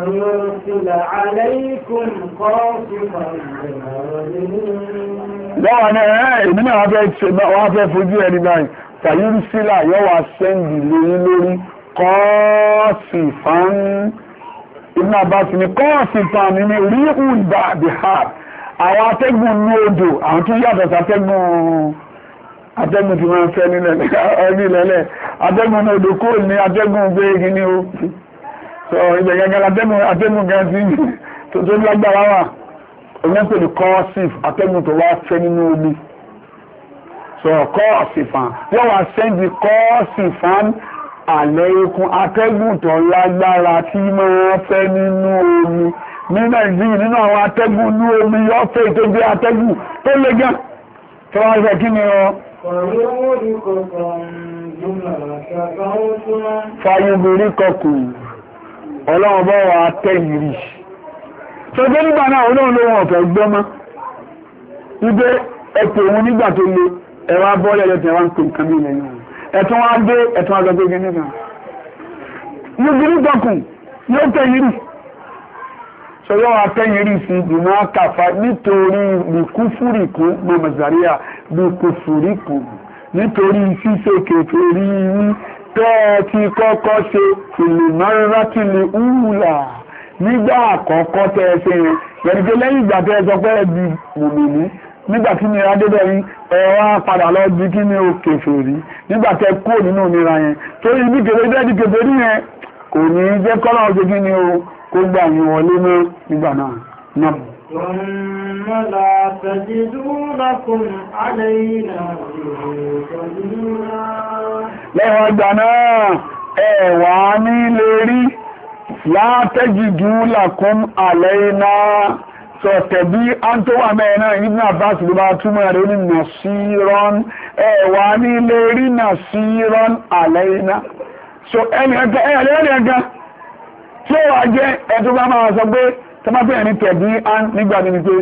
lọ́wọ́ ní ẹ̀rẹ́ ìbí náà wọ́n fẹ́ fojú ẹni báyìí fàyírí sílà yọ́ wà sẹ́ndì lórí lórí kọ́ọ̀sì fán inú àbáṣì ní kọ́ọ̀sì fán ní rí ìgbà bí ha àwọn atẹ́gùn ní odò àwọn tó yàtọ̀ sí atẹ́gùn atẹ́gùn tí wọ́n fẹ́ nílẹ̀ atẹ́gùn ní odò kó ní atẹ́gùn gbé igi ní o sọ ibẹ̀ gẹ́gẹ́ atẹ́gùn gan sí tó tó lágbára wà ọ̀nẹ́pẹ̀ ní kọ́ọ̀sìf atẹ́gùn tó wá fẹ́ nínú omi so kọ́ọ̀sìfàn wọ́n wá sẹ́ndì kọ́ọ̀sìfàn àlẹ́ ikun atẹ́gùn tó lágbára tí máa fẹ́ nínú omi ní Nàìjíríà nínú àwọn atẹ́gùn ní omi yọ́ fẹ́ tó jẹ́ atẹ́gùn tó lé gán tó wá fẹ́ kí ni ọ fayobìnrin kọkùn ọlọ́run bọ́ wà tẹ́yìrì tó gbé nígbà náà olóhùn lóhun ọ̀fẹ́ gbọ́mọ́ wípé ẹ̀pẹ̀ òun nígbà tó le ẹwà bọ́ọ̀lẹ̀ ẹ̀lẹ́tẹ̀ wá ń pè nǹkan bí ilẹ̀ yìí ẹ̀tún wá dé ẹ̀tún wá gbẹ́gbẹ́ gẹ́gẹ́ náà mo gírí tọkùn yóò tẹ̀yìn rì sọ̀rọ̀ wa tẹ̀yìn rì sí ìgbìmọ̀ kàfà nítorí bìkúfúrìkú mọ̀mọ̀sàríà bìkúfúrìkú nítorí ṣíṣe kèfèrí yín tẹ́ ti kọ́kọ́ ṣe ìlúmọ́rátìlì úùlà nígbà àkọ́kọ́ tẹ́ ṣe yẹn yẹnìké lẹ́yìn ìgbà tẹ́ sọ pé ẹbí mùmìnì nígbà tí nira débẹ̀ yín ẹ wá padà lọ di kí ni ó kèfèrí nígbà tẹ́ kúrò nínú nira yẹn torí ibi kèfèrí bẹ́ẹ̀ di kèfèrí yẹn kò ní jẹ́ kọ́lá ọ̀ṣẹ́ kí ni ó kó gbà yín wọlé mọ́ nígbà náà náà. ثم لا تجدوا لكم علينا lẹ́wọ̀n ọjà náà ẹ̀wà ní lè rí látẹ́jìdú làkún àlẹ́ iná sọ̀tẹ̀bí án tó wà mẹ́rin náà Ibn Abbas ló bá túnmọ̀ rẹ̀ ní nàṣírọ́n ẹ̀wà ní lè rí nàṣírọ́n àlẹ́ iná so ẹni ẹgbẹ́ ẹ̀rẹ́ ẹgbẹ́ tí ó wà jẹ́ ẹ̀tọ́ bá máa sọ pé tọ́mọ́tẹ́ ẹni tẹ̀bí án nígbà ní pé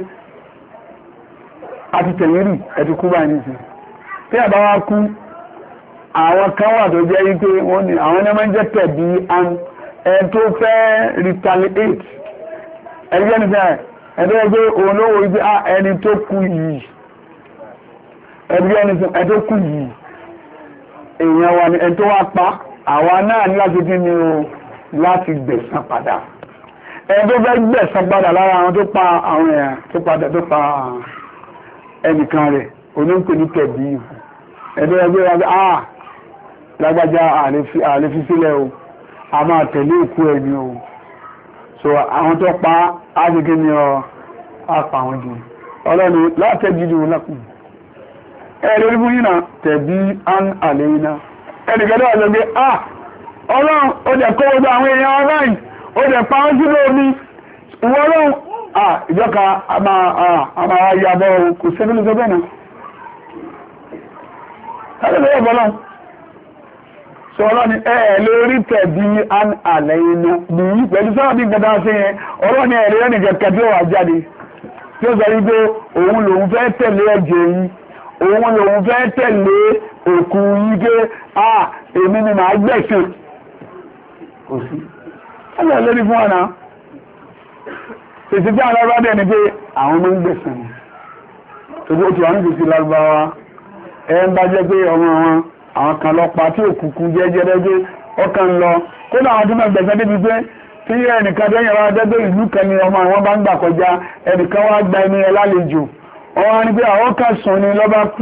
àti tẹ̀yìnrì ẹ̀tù kú báyìí nìsín tí ẹ̀bá wá kú àwọn kan wà tó jẹ́ wípé wọ́n ní àwọn ẹni máa ń jẹ́ tẹ̀bí án ẹni tó fẹ́ retaliate ẹgbẹ́ ní sẹ́yìn ẹni tó gbé òun ló wò wípé ẹni tó kú yìí ẹgbẹ́ ní sẹ́yìn ẹni tó kú yìí èèyàn wà ní ẹni tó wá pa àwa náà ní láti kí ni o láti gbẹ̀san padà ẹni tó fẹ́ gbẹ̀san padà lára àwọn tó pa àwọn èèyàn tó padà tó pa ẹnìkan rẹ̀ onípe ní tẹ̀bí ẹni tó gbé wá bí ah lágbájá ààlè fi sílẹ̀ o a máa tẹ̀lé òkú ẹni o so àwọn tó pa ágbègbè ní ọ apà àwọn jù ọlọ́ni látẹ́jìdì lákùn ẹ̀rẹ́ orí fún yínà tẹ̀bí án àlè iná ẹnìkẹ́lẹ́ ọ̀lọ́gbé ah ọlọ́run ó jẹ́ kó gbogbo àwọn èèyàn ọlọ́rin ó jẹ́ pa án sílẹ̀ omi ìwọ ọlọ́run ah ìjọka a máa yàbọ̀ kò sẹ́bílẹ̀ tó bẹ́ẹ̀ náà sọ̀rọ̀ ni ẹ̀ lórí tẹ̀bí án àlẹ́ iná nìyí pẹ̀lú sọ́rọ̀ bí nǹkan dáa sí yẹn ọ̀rọ̀ ni ẹ̀rẹ́ ẹni kẹ̀kẹ́ tí ó wà jáde tí ó sọ wípé òun lòun fẹ́ tẹ̀lé ẹ̀jẹ̀ yìí òun lòun fẹ́ tẹ̀lé òkú yìí pé à èmi ni màá gbẹ̀sìn kò sí ẹ̀yà lórí fún ọ̀nà èsì tí àwọn ọlọ́rọ̀ dẹ̀ ni pé àwọn ọmọ ń gbẹ̀sìn tó bó ti wà ní ìgbésí lárúbáwá ẹ̀ ń bá jẹ́ pé ọmọ wọn àwọn kan lọ pa tí òkùnkùn jẹ́jẹ́rẹ́jẹ́ ọkàn lọ kó náà àwọn tó máa gbẹ̀sẹ̀ débi pé tí ẹnìkan tó yẹra dẹ́gbẹ́ ìlú kan ni ọmọ àwọn bá ń gbà kọjá ẹnìkan wá gba ẹni ẹ lálejò wọ́n wá ní pé àwọn kan sùn ni lọ́ba kú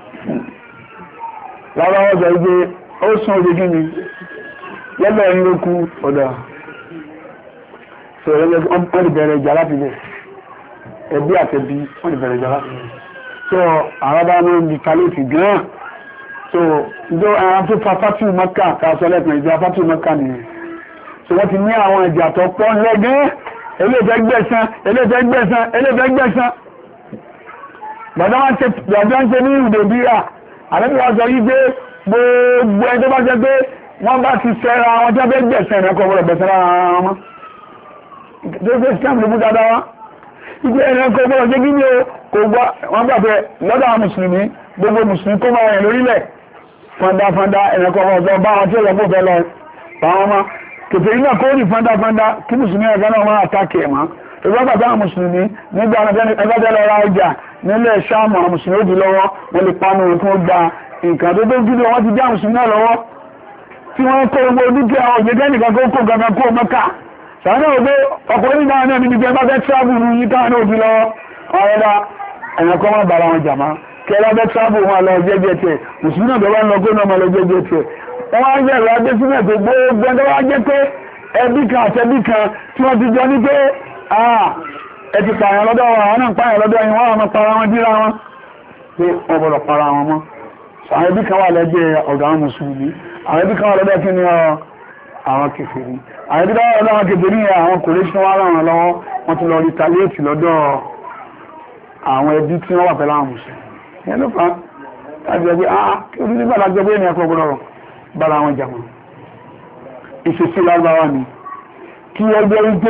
lára wọ́n sọ pé ó sùn òde kí ni lọ́bẹ̀ ẹni ló kú ọ̀dà sọ̀rọ̀ wọ́n ti bẹ̀rẹ̀ ìjà láti bẹ̀ ẹbí àtẹbí wọ́n ti bẹ̀rẹ̀ ìjà láti bẹ̀ so àwọn bá máa ń di kálẹ̀tì gan-an so ìjọ àwọn tó fa fátì mọ́kà káàsọ́lẹ̀kùn ìjọ fátì mọ́kà nìyẹn so wọ́n ti ní àwọn ìjà tó pọ̀ lẹ́gẹ́ eléfẹ́ gbẹ̀san eléfẹ́ gbẹ̀san eléfẹ́ gbẹ̀san gbàdá wọn ṣe ní ìdòbíyà àlẹ́bíwá sọ yí pé gbogbo ẹni tó bá jẹ́ pé wọ́n bá ti fẹ́ra wọn tó fẹ́ gbẹ̀san ẹ̀kọ́ wọ́n gbẹ̀san ara wọn mọ́ tó fẹ́ stamp ló mú dáadáa wá ìgbé ẹ̀rẹ́ kò gbọ́dọ̀ jẹ́ kí ni o kò gbọ́ wọ́n gbà pé lọ́dọ̀ àwọn mùsùlùmí gbogbo mùsùlùmí kó máa rìn lórílẹ̀ fọ́ndáfọ́ndá ẹ̀rẹ́kọ́ ọ̀dọ́ bá wọn tí ó lọ́pọ̀ fẹ́ lọ báwọn ọmọ kèfè iná kó ní fọ́ndáfọ́ndá kí mùsùlùmí ẹ̀fẹ́ náà máa àtàkì ẹ̀mọ́ ìgbàgbà bá àwọn mùsùlùmí nígbà ẹgbẹ́ lọ ra ọjà nílẹ̀ sáàmù àwọn mùsùlùmí ó di lọ́wọ́ wọ́n lè panu tó gba nǹkan tó tó gídé wọ́n ti dá mùsùlùmí náà lọ́wọ́ tí wọ́n kó gbogbo dúkìá òjèjẹ́ nìkan kó kó gangan kó mọ́ká sàánà ògbé ọkùnrin náà náà níbi jẹ́ bá fẹ́ tíráàbù ní yí káà náà di lọ́wọ́ ọ̀rẹ́dá ẹ̀yàn má bára wọn jàmá kẹlá bẹ́ tíráàbù wọn lọ jẹ́jẹ́ tẹ̀ mùsùlùmí náà bẹ́ẹ̀ lọ kó náà máa lọ jẹ́jẹ́ tẹ̀ wọ́n wá ń bẹ̀rù adé sílẹ̀ tó gbogbo ẹgbẹ́ wá jẹ́ pé ẹbí kan àtẹbí kan tí wọ́n ti jọ ní pé ẹ ti pààyàn lọ́dọ̀ wọn àwọn náà pààyàn lọ́dọ̀ yìí wọ́n máa para wọn díra wọn pé wọ́n gbọ́dọ̀ para wọn mọ́ àwọn ẹbí kan wà lẹ́gbẹ̀ẹ́ ọ̀dọ̀ àwọn mùsùlùmí àwọn ẹbí kan wà lọ́dọ̀ kí ni àwọn kèfèrí àwọn ẹbí kan wà lọ́dọ̀ àwọn kèfèrí yẹn àwọn kò lè ṣe wọ́n ràn lọ́wọ́ wọ́n ti lọ retaliate lọ́dọ̀ àwọn ẹbí tí wọ́n wà pẹ̀lú àwọn mùsùlùmí yẹn ló fà á láti ẹgbẹ́ ah kí orí nígbà láti ẹgbẹ́ ènìyàn kọ́ gbọ́dọ̀ bára wọn jà wọn ìṣesí lágbára ni kí ẹgbẹ́ wípé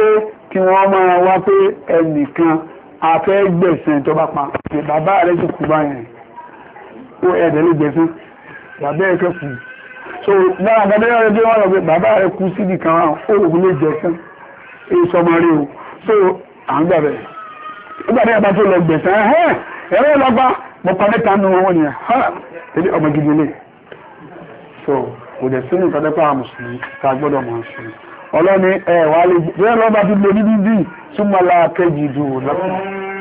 kí wọ́n máa wá pé ẹnìkan afẹ́ gbẹ̀sẹ̀ tó bá pa bàbá rẹ̀ ti kú báyẹn ó ẹ̀dẹ̀ lè gbẹ̀sẹ̀ bàbá ẹ̀ kẹ́ kú so lára àgbàdo rẹ̀ bí wọ́n rọ̀ pé bàbá rẹ̀ kú síbi kan ó òun lè gbẹ̀sẹ̀ èyí sọmọ rí o so à ń gbàbẹ̀ nígbàdé ẹ̀bá tó lọ gbẹ̀sẹ̀ ẹ̀ ẹ̀rọ lọ́gbà mọ̀pá mẹ́ta nù wọn ni ẹ̀ ọmọ gidi lè so kò dẹ̀ sínú ìtọ́jẹ́pá mùsùlùmí tá a gbọ́dọ̀ mọ̀ sí ọlọ́ni ẹ̀ wà lè bẹ́ẹ̀ lọ́ba ti lè níbi bí súnmọ́ la kẹ́jì dù lọ́kùn.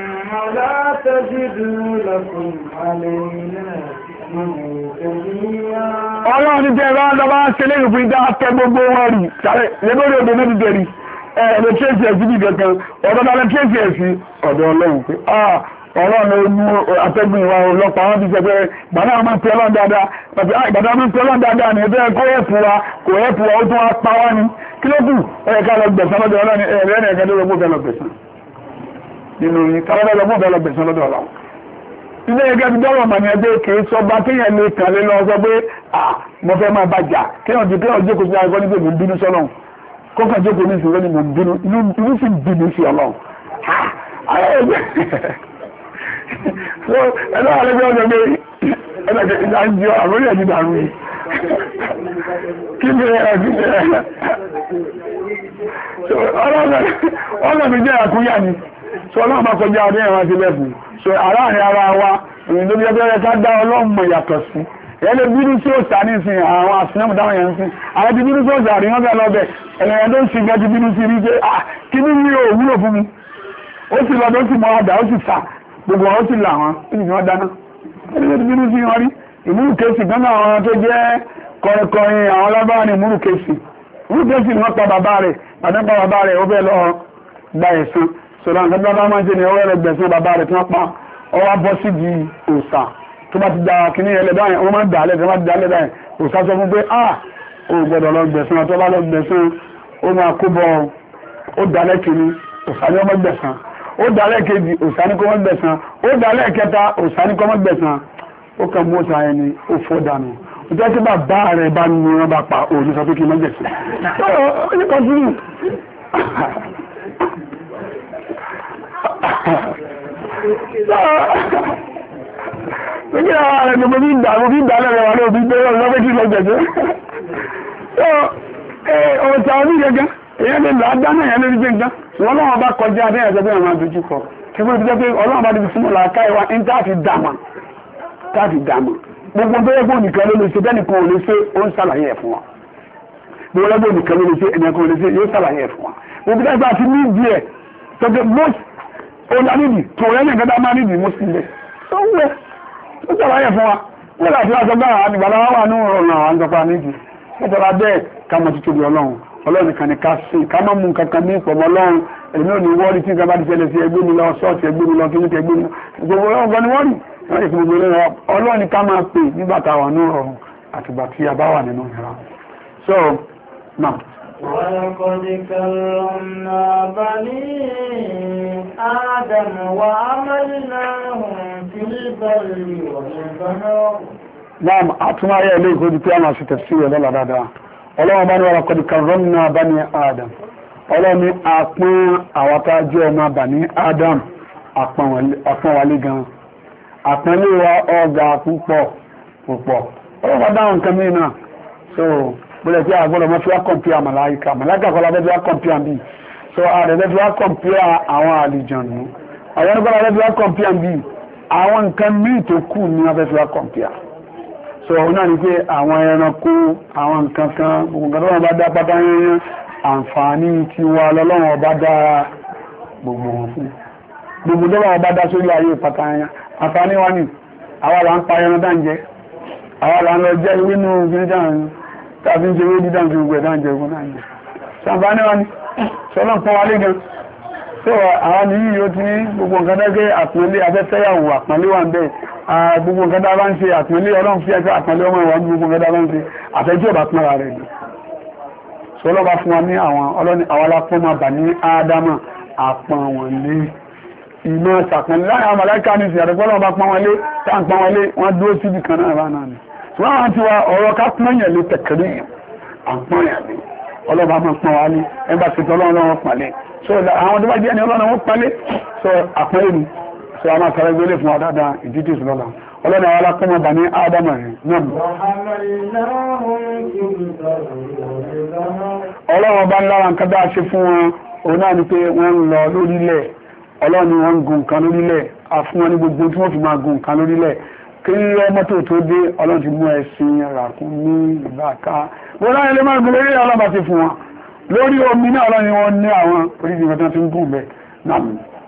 ọlọ́run ní jẹ́ ẹ̀rọ ọ̀dọ́ bá ń ṣe léyìn fún ìdá tẹ gbogbo wọn rí sáré lébórí odò náà ti dẹ̀rí ẹ̀ lè tẹ́sí ẹ̀ síbi kankan ọ̀dọ́ bá lè tẹ́sí ẹ̀ sí ọ̀dọ̀ ọlọ́run pé ọlọ́run ojú atẹ́gùn ìwà ọlọ́pàá wọn ti sọ pé gbàdá wọn máa ń pẹ́ ọlọ́run dáadáa pàtí àgbàdá wọn máa ń pẹ́ ọlọ́run dáadáa ní ẹgbẹ́ kó ẹ̀pù wa kò ẹ̀pù wa ó tún wá pa wá ní kí ló kù ẹ̀yẹ ká lọ gbẹ̀sán lọ́dọ̀ ọlọ́run ẹ̀rẹ́ ẹ̀rẹ́ ẹ̀kẹ́ ló gbọ́ lọ gbẹ̀sán nínú yìí ká lọ́dọ̀ gbọ́ lọ gbẹ̀sán lọ́dọ̀ ọlọ́run ilé ẹgbẹ́ ti dọ́rọ̀ mọ̀ ní ẹgbẹ́ kì í sọ bá kéèyàn lè kàn lé lọ sọ pé ah mo fẹ́ máa bá jà kéèyàn ti kéèyàn jókòó sí àgbọ̀ níbi mo ń bínú sọ́lọ́run kókàn jókòó ní ìsìn lónìí mo ń bínú inú sì bínú sí ọlọ́run so ẹ̀dọ́ àlejò ọjọ́ pé ẹ̀dọ̀kẹ́ ìdájọ́ àrórí ẹ̀jì dàrú yìí kí ni ẹ̀kí ni ọ̀nà mi jẹ́ àkúyà ni so ọlọ́run bá kọjá ọdún ẹ̀wọ̀n ti lẹ́fún so aláàrin ara wa ìrìn lórí ẹgbẹ́ ká dá ọlọ́run mọ̀ yàtọ̀ sí ẹ̀yẹ́ lè bínú sí òsà ní ìsìn àwọn àsìnàmù dáwọn yẹn ń sìn àwọn ti bínú sí òsà rí wọ́n bẹ́ẹ̀ lọ́bẹ̀ ẹ̀yẹ́ tó ń sin gẹ́ ti bínú sí rí pé ah kí ní ní òwúlò fún mi ó sì lọ́dọ̀ ó sì mọ́ àdá ó sì sà gbogbo ọ̀rọ̀ sì là wọn níbi tí wọ́n dáná ẹni tó ti bínú sí wọn rí ìmúrù kéèsì gan náà àwọn tó jẹ́ kọrin àwọn ọlọ́bàá ní ìmúrù kéèsì ìmúrù kéèsì ni wọ́n pa bàbá rẹ̀ bàbá pa bàbá rẹ̀ ó bẹ́ẹ̀ lọ gba ẹ̀san sọ̀rọ̀ nǹkan tó bá máa ń ṣe ni ọwọ́ rẹ̀ gbẹ̀sán bàbá rẹ̀ tí wọ́n pa ọwọ́ bọ́ sí di òòṣà tó bá ti da kíní ẹlẹ́ báyìí wọ́n máa ń dà á lẹ̀ tó bá ti dà á lẹ̀ báyìí òòṣà sọ fún pé ah ó gbọ́dọ̀ lọ gbẹ̀sán tó bá lọ gbẹ̀sán ó máa kó bọ ó dà lẹ́kìnní òòṣà ni ọmọ gbẹ̀sán ó dálẹ̀ kejì òsání kọ́ mọ́ gbẹ̀sán ó dálẹ̀ kẹta òsání kọ́ mọ́ gbẹ̀sán ó kàn mú ọ̀sán ẹni ó fọ́ dànù ó jẹ́ tí bàbá rẹ̀ bá ní wọn bá pa òní sọ pé kí n mọ́ gbẹ̀sán ó ní kan sínú lókè àwọn ààrẹ mo fi ń dà mo fi ń dálẹ̀ rẹ̀ wà ní òbí gbé ọ̀rọ̀ pé kí n lọ gbẹ̀sán ọ̀sán oníyẹ̀gẹ́ èyàn lè lọ adáná èyàn lè rí gbé nǹkan ṣùgbọ́n ọlọ́run bá kọjá adé ẹ̀sẹ̀ bí àwọn àdójú kọ kí wọ́n ti jẹ́ pé ọlọ́run bá dìbò sínú làákà ìwà ní táàfì dàmà táàfì dàmà gbogbo tó yẹ kó nìkan ló lè ṣe bẹ́ẹ̀ nìkan ò lè ṣe ó ń ṣàlàyé ẹ̀ fún wa gbogbo lẹ́gbẹ̀ẹ́ nìkan ló lè ṣe ẹnìkan ò lè ṣe yóò ṣàlàyé ẹ̀ fún wa gbogbo tó yẹ kó ní ìdí ẹ̀ tọ́jú most onídìí tó rẹ́ ní ìgbàdá máa nídìí most ilẹ̀ tó ń wẹ̀ ó ṣàlàyé fún wa wọ́n láti wá sọ bá àwọn àdìgbàlá wà ní ọ̀rọ̀ àwọn àjọpá nídìí nítorí bẹ́ẹ̀ ká mọ̀ tuntun ọlọ́run ọlọ́run kan ní ká sí ká má mú kankan ní ìpọ̀mọ́ ọlọ́run èmi ò ní wọ́ọ̀rì tí nǹkan bá ti ṣẹlẹ̀ sí ẹgbẹ́ mi lọ ṣọ́ọ̀ṣì ẹgbẹ́ mi lọ kí ní ẹgbẹ́ mi lọ gbogbo ọlọ́run gan ni wọ́ọ̀rì wọ́n lè fi gbogbo ẹlẹ́rọ ọlọ́run ká máa pè nígbà tá a wà ní ọ̀run àtìgbà tí a bá wà nínú ìra so now. ولقد كرمنا بني آدم وعملناهم في البر والبحر. نعم أتما يا إليك ودي تيانا ستفسير للا دادا ọlọ́run bá ní wọ́n kọ́ di karọ́nà bá ní Adam ọlọ́run ní àpọ́n àwátá jẹ́ ọmọ bà ní Adam àpọ́n wálé gan àpọ́nlé wa ọgá púpọ̀ púpọ̀ ọlọ́run bá dáhùn nǹkan mìíràn so bọ́lẹ̀ tí a gbọ́dọ̀ mọ́ fi wá kọ̀mpíà màláíkà màláíkà kọ́lá bẹ́ẹ̀ fi wá kọ̀mpíà bí so ààrẹ bẹ́ẹ̀ fi wá kọ̀mpíà àwọn àlìjànú àwọn ẹgbẹ́ bẹ́ẹ̀ fi wá kọ̀mpíà bí àwọn nǹkan míì tó kù ní wọ́n fẹ́ fi wá kọ̀mpíà so òun náà ni pé àwọn ẹranko àwọn nǹkan kan gbogbo nǹkan tó wọn bá dá pátá yẹn àǹfààní tí wà lọ́lọ́wọ́n ọba dá gbogbo wọn fún gbogbo tó wọn bá dá sórí ayé pátá yẹn àǹfààní wa ni àwa là ń pa ẹran dáǹjẹ àwa là ń lọ jẹ ìwé nù gírídà tàbí ń jẹ ìwé dídá ju gbogbo ẹ̀ dáǹjẹ ogun dáǹjẹ ṣàǹfààní wa ni sọlọ́ ń pọ́n wálé gan so àwọn nìyí yóò ti gbogbo nǹkan dẹ́gẹ́ àpọ́nlé afẹ́fẹ́yàwó àpọ́nlé wà ń bẹ́ẹ̀ gbogbo nǹkan tá a bá ń ṣe àpọ́nlé ọlọ́run fi ẹ̀ka àpọ́nlé ọmọ ìwà gbogbo nǹkan tá a bá ń ṣe àfẹ́jú ọ̀bá pọ́nra rẹ̀ ni so ọlọ́ba fún wa ní àwọn ọlọ́ni àwọn alápọ́n máa bà ní ádámà àpọ́n wọn lé ìmọ̀ ṣàpọ́nlé láyé àwọn màláíkà ní ìsìn àdẹ́gbọ́n ọlọ́ba pọ́n wọn lé tá à ń pọ́n wọn lé wọ́n dúró síbi kan náà bá náà ni ṣùgbọ́n àwọn ti wa ọ̀rọ̀ ká pọ́n yẹn lé tẹ̀kẹ́rì àpọ́n yẹn lé ọlọ́ba máa pọ́n wa lé ẹ bá ṣètò ọlọ́run lọ́wọ́ pọ́n lé so àwọn tó bá jẹ́ ẹni ọlọ́run wọ́n palẹ̀ so àpẹẹrẹ ni so àwọn àkàrà gbélé fún wa dáadáa ìdíje ìsúlọ́lá ọlọ́run àwọn alákọ̀ọ́mọ̀ bà ní ádámà rẹ̀ náà ọlọ́run ọba ńlára nǹkan bá ṣe fún wọn òun náà ni pé wọ́n ń lọ lórílẹ̀ ọlọ́run ni wọ́n ń gun nǹkan lórílẹ̀ àfún wọn ní gbogbo tí wọ́n fi máa gun nǹkan lórílẹ̀ kí mọ́tò tó dé ọlọ́run ti mú ẹṣin ràkúnmí ìbáka wọ́n láyé lè máa gun lórí ọlọ́ba ti fún wọn lórí omi náà ọlọ́run ni wọ́n ní àwọn oríṣi nǹkan tí wọ́n fi ń gùn bẹ́ẹ̀ náà.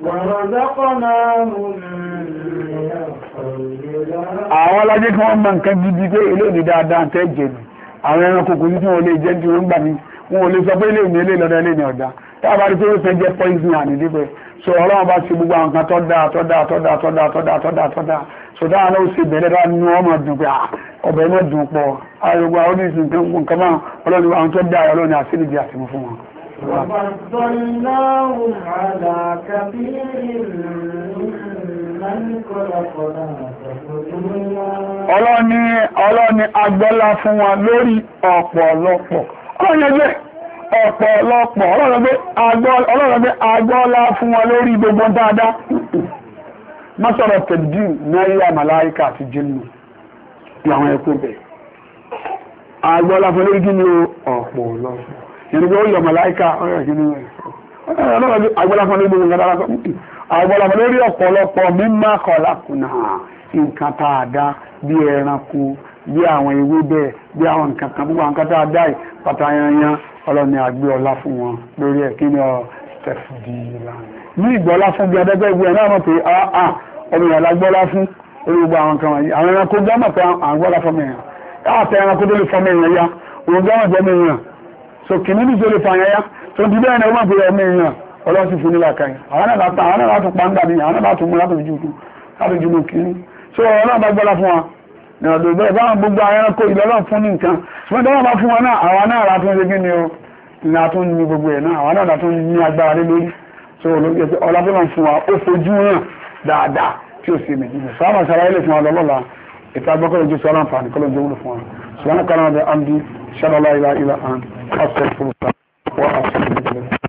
àwọn alájẹ́ kí wọ́n mọ nǹkan gidi pé eléyìí dáadáa tẹ́ jẹ ni àwọn ẹranko kò ní tí wọ́n lè jẹ́ tí wọ́n gbà ní wọn ò lè sọ pé eléyìí eléyìí lọ́dọ̀ eléyìí ọ̀dà táàbà rí pé ó fẹ́ jẹ́ poison àní níbẹ̀ so ọlọ́run bá ṣe gbogbo àwọn nǹkan tó dáa tó dáa tó dáa tó dáa tó dáa tó dáa tó dáa so dáa náà ó ṣe bẹ̀rẹ̀ bá nínú ọmọ dùn pé ọbẹ̀ náà dùn pọ̀ àyẹ̀wò àwọn oníṣìí nǹkan máa ọlọ́run àwọn tó dáa ọlọ́run àṣírí di àṣìmú fún wọn. وفضلناهم على كثير ممن خلقنا تفضيلا ọlọ́ni ọlọ́ni agbọ́lá fún wọn lórí ọ̀pọ̀lọpọ̀ ọlọ́yẹ̀gbẹ́ ọ̀pọ̀lọpọ̀ ọlọ́yẹ̀gbẹ́ agbọ́lá fún wọn lórí gbogbo dáadáa mọ́sọ̀rọ̀ tẹ̀dí náírà màláíkà àti jinnu láwọn ẹ̀kọ́ bẹ̀ agbọ́lá fún lórí gíní ọ̀pọ̀lọpọ̀ yẹn ni ó yọ màláíkà ọ̀rẹ́ gíní agbọ́lá fún lórí gbogbo dáadáa agbọ́lá fún lórí ọ̀pọ̀lọpọ̀ mímọ́ kọ̀lákùnà nǹkan tá a dá bí ẹranko bí àwọn ewébẹ̀ bí àwọn nǹkan kan gbogbo nǹkan tá a dá pàtàyànyàn ọlọ́ni àgbé ọlá fún wọn lórí ẹ̀ kí ni ọ tẹ̀fìdìlà ní ìgbọ́lá fún bí ọdẹ́gbẹ́ ìgbé ẹ̀ náà mọ̀ pé àà ọmọ ìyàn lágbọ́lá fún orí gbogbo àwọn kan wọ̀nyí àwọn ẹranko gbọ́mọ̀ pé àwọn gbọ́lá fọmọ èèyàn káàtẹ ẹranko tó lè fọmọ èèyàn ya òun gbọ́mọ̀ jẹ́mọ èèyàn so kìíní ní tó lè fa yẹn ya tó ti bẹ́ẹ̀ náà wọ́n pè ọmọ èèyàn ọlọ́sìn fún nílà kan àwọn náà látà àwọn náà látò pàǹdà ní àwọn náà látò mú látò jù látò jù lò kìíní so ọlọ́run bá gbọ́lá fún wa ní ọdún bẹ́ẹ̀ báwọn gbogbo àwọn ẹranko ìlọ́lọ́run fún ní nǹkan ṣùgbọ́n tó wọ́n bá fún wọn náà àwọn náà látún ṣe kí ni o látún ní gbogbo ẹ̀ náà àwọn náà látún ní agbára lé lórí so ọlọ́pọ̀lọ́ fún wa ó fojú hàn dáadáa tí ó sì méjì bẹ̀ sọ́wọ́n sára ilé fún wa lọ́lọ́la ìta gbọ́kọ̀lọ́ jù sọ́rọ̀ àǹfààní kọ́lọ́ jẹ́ wúlò fún wa ṣùgbọ́n kan náà bẹ amdi ṣàlọ́lá ilá ilá àn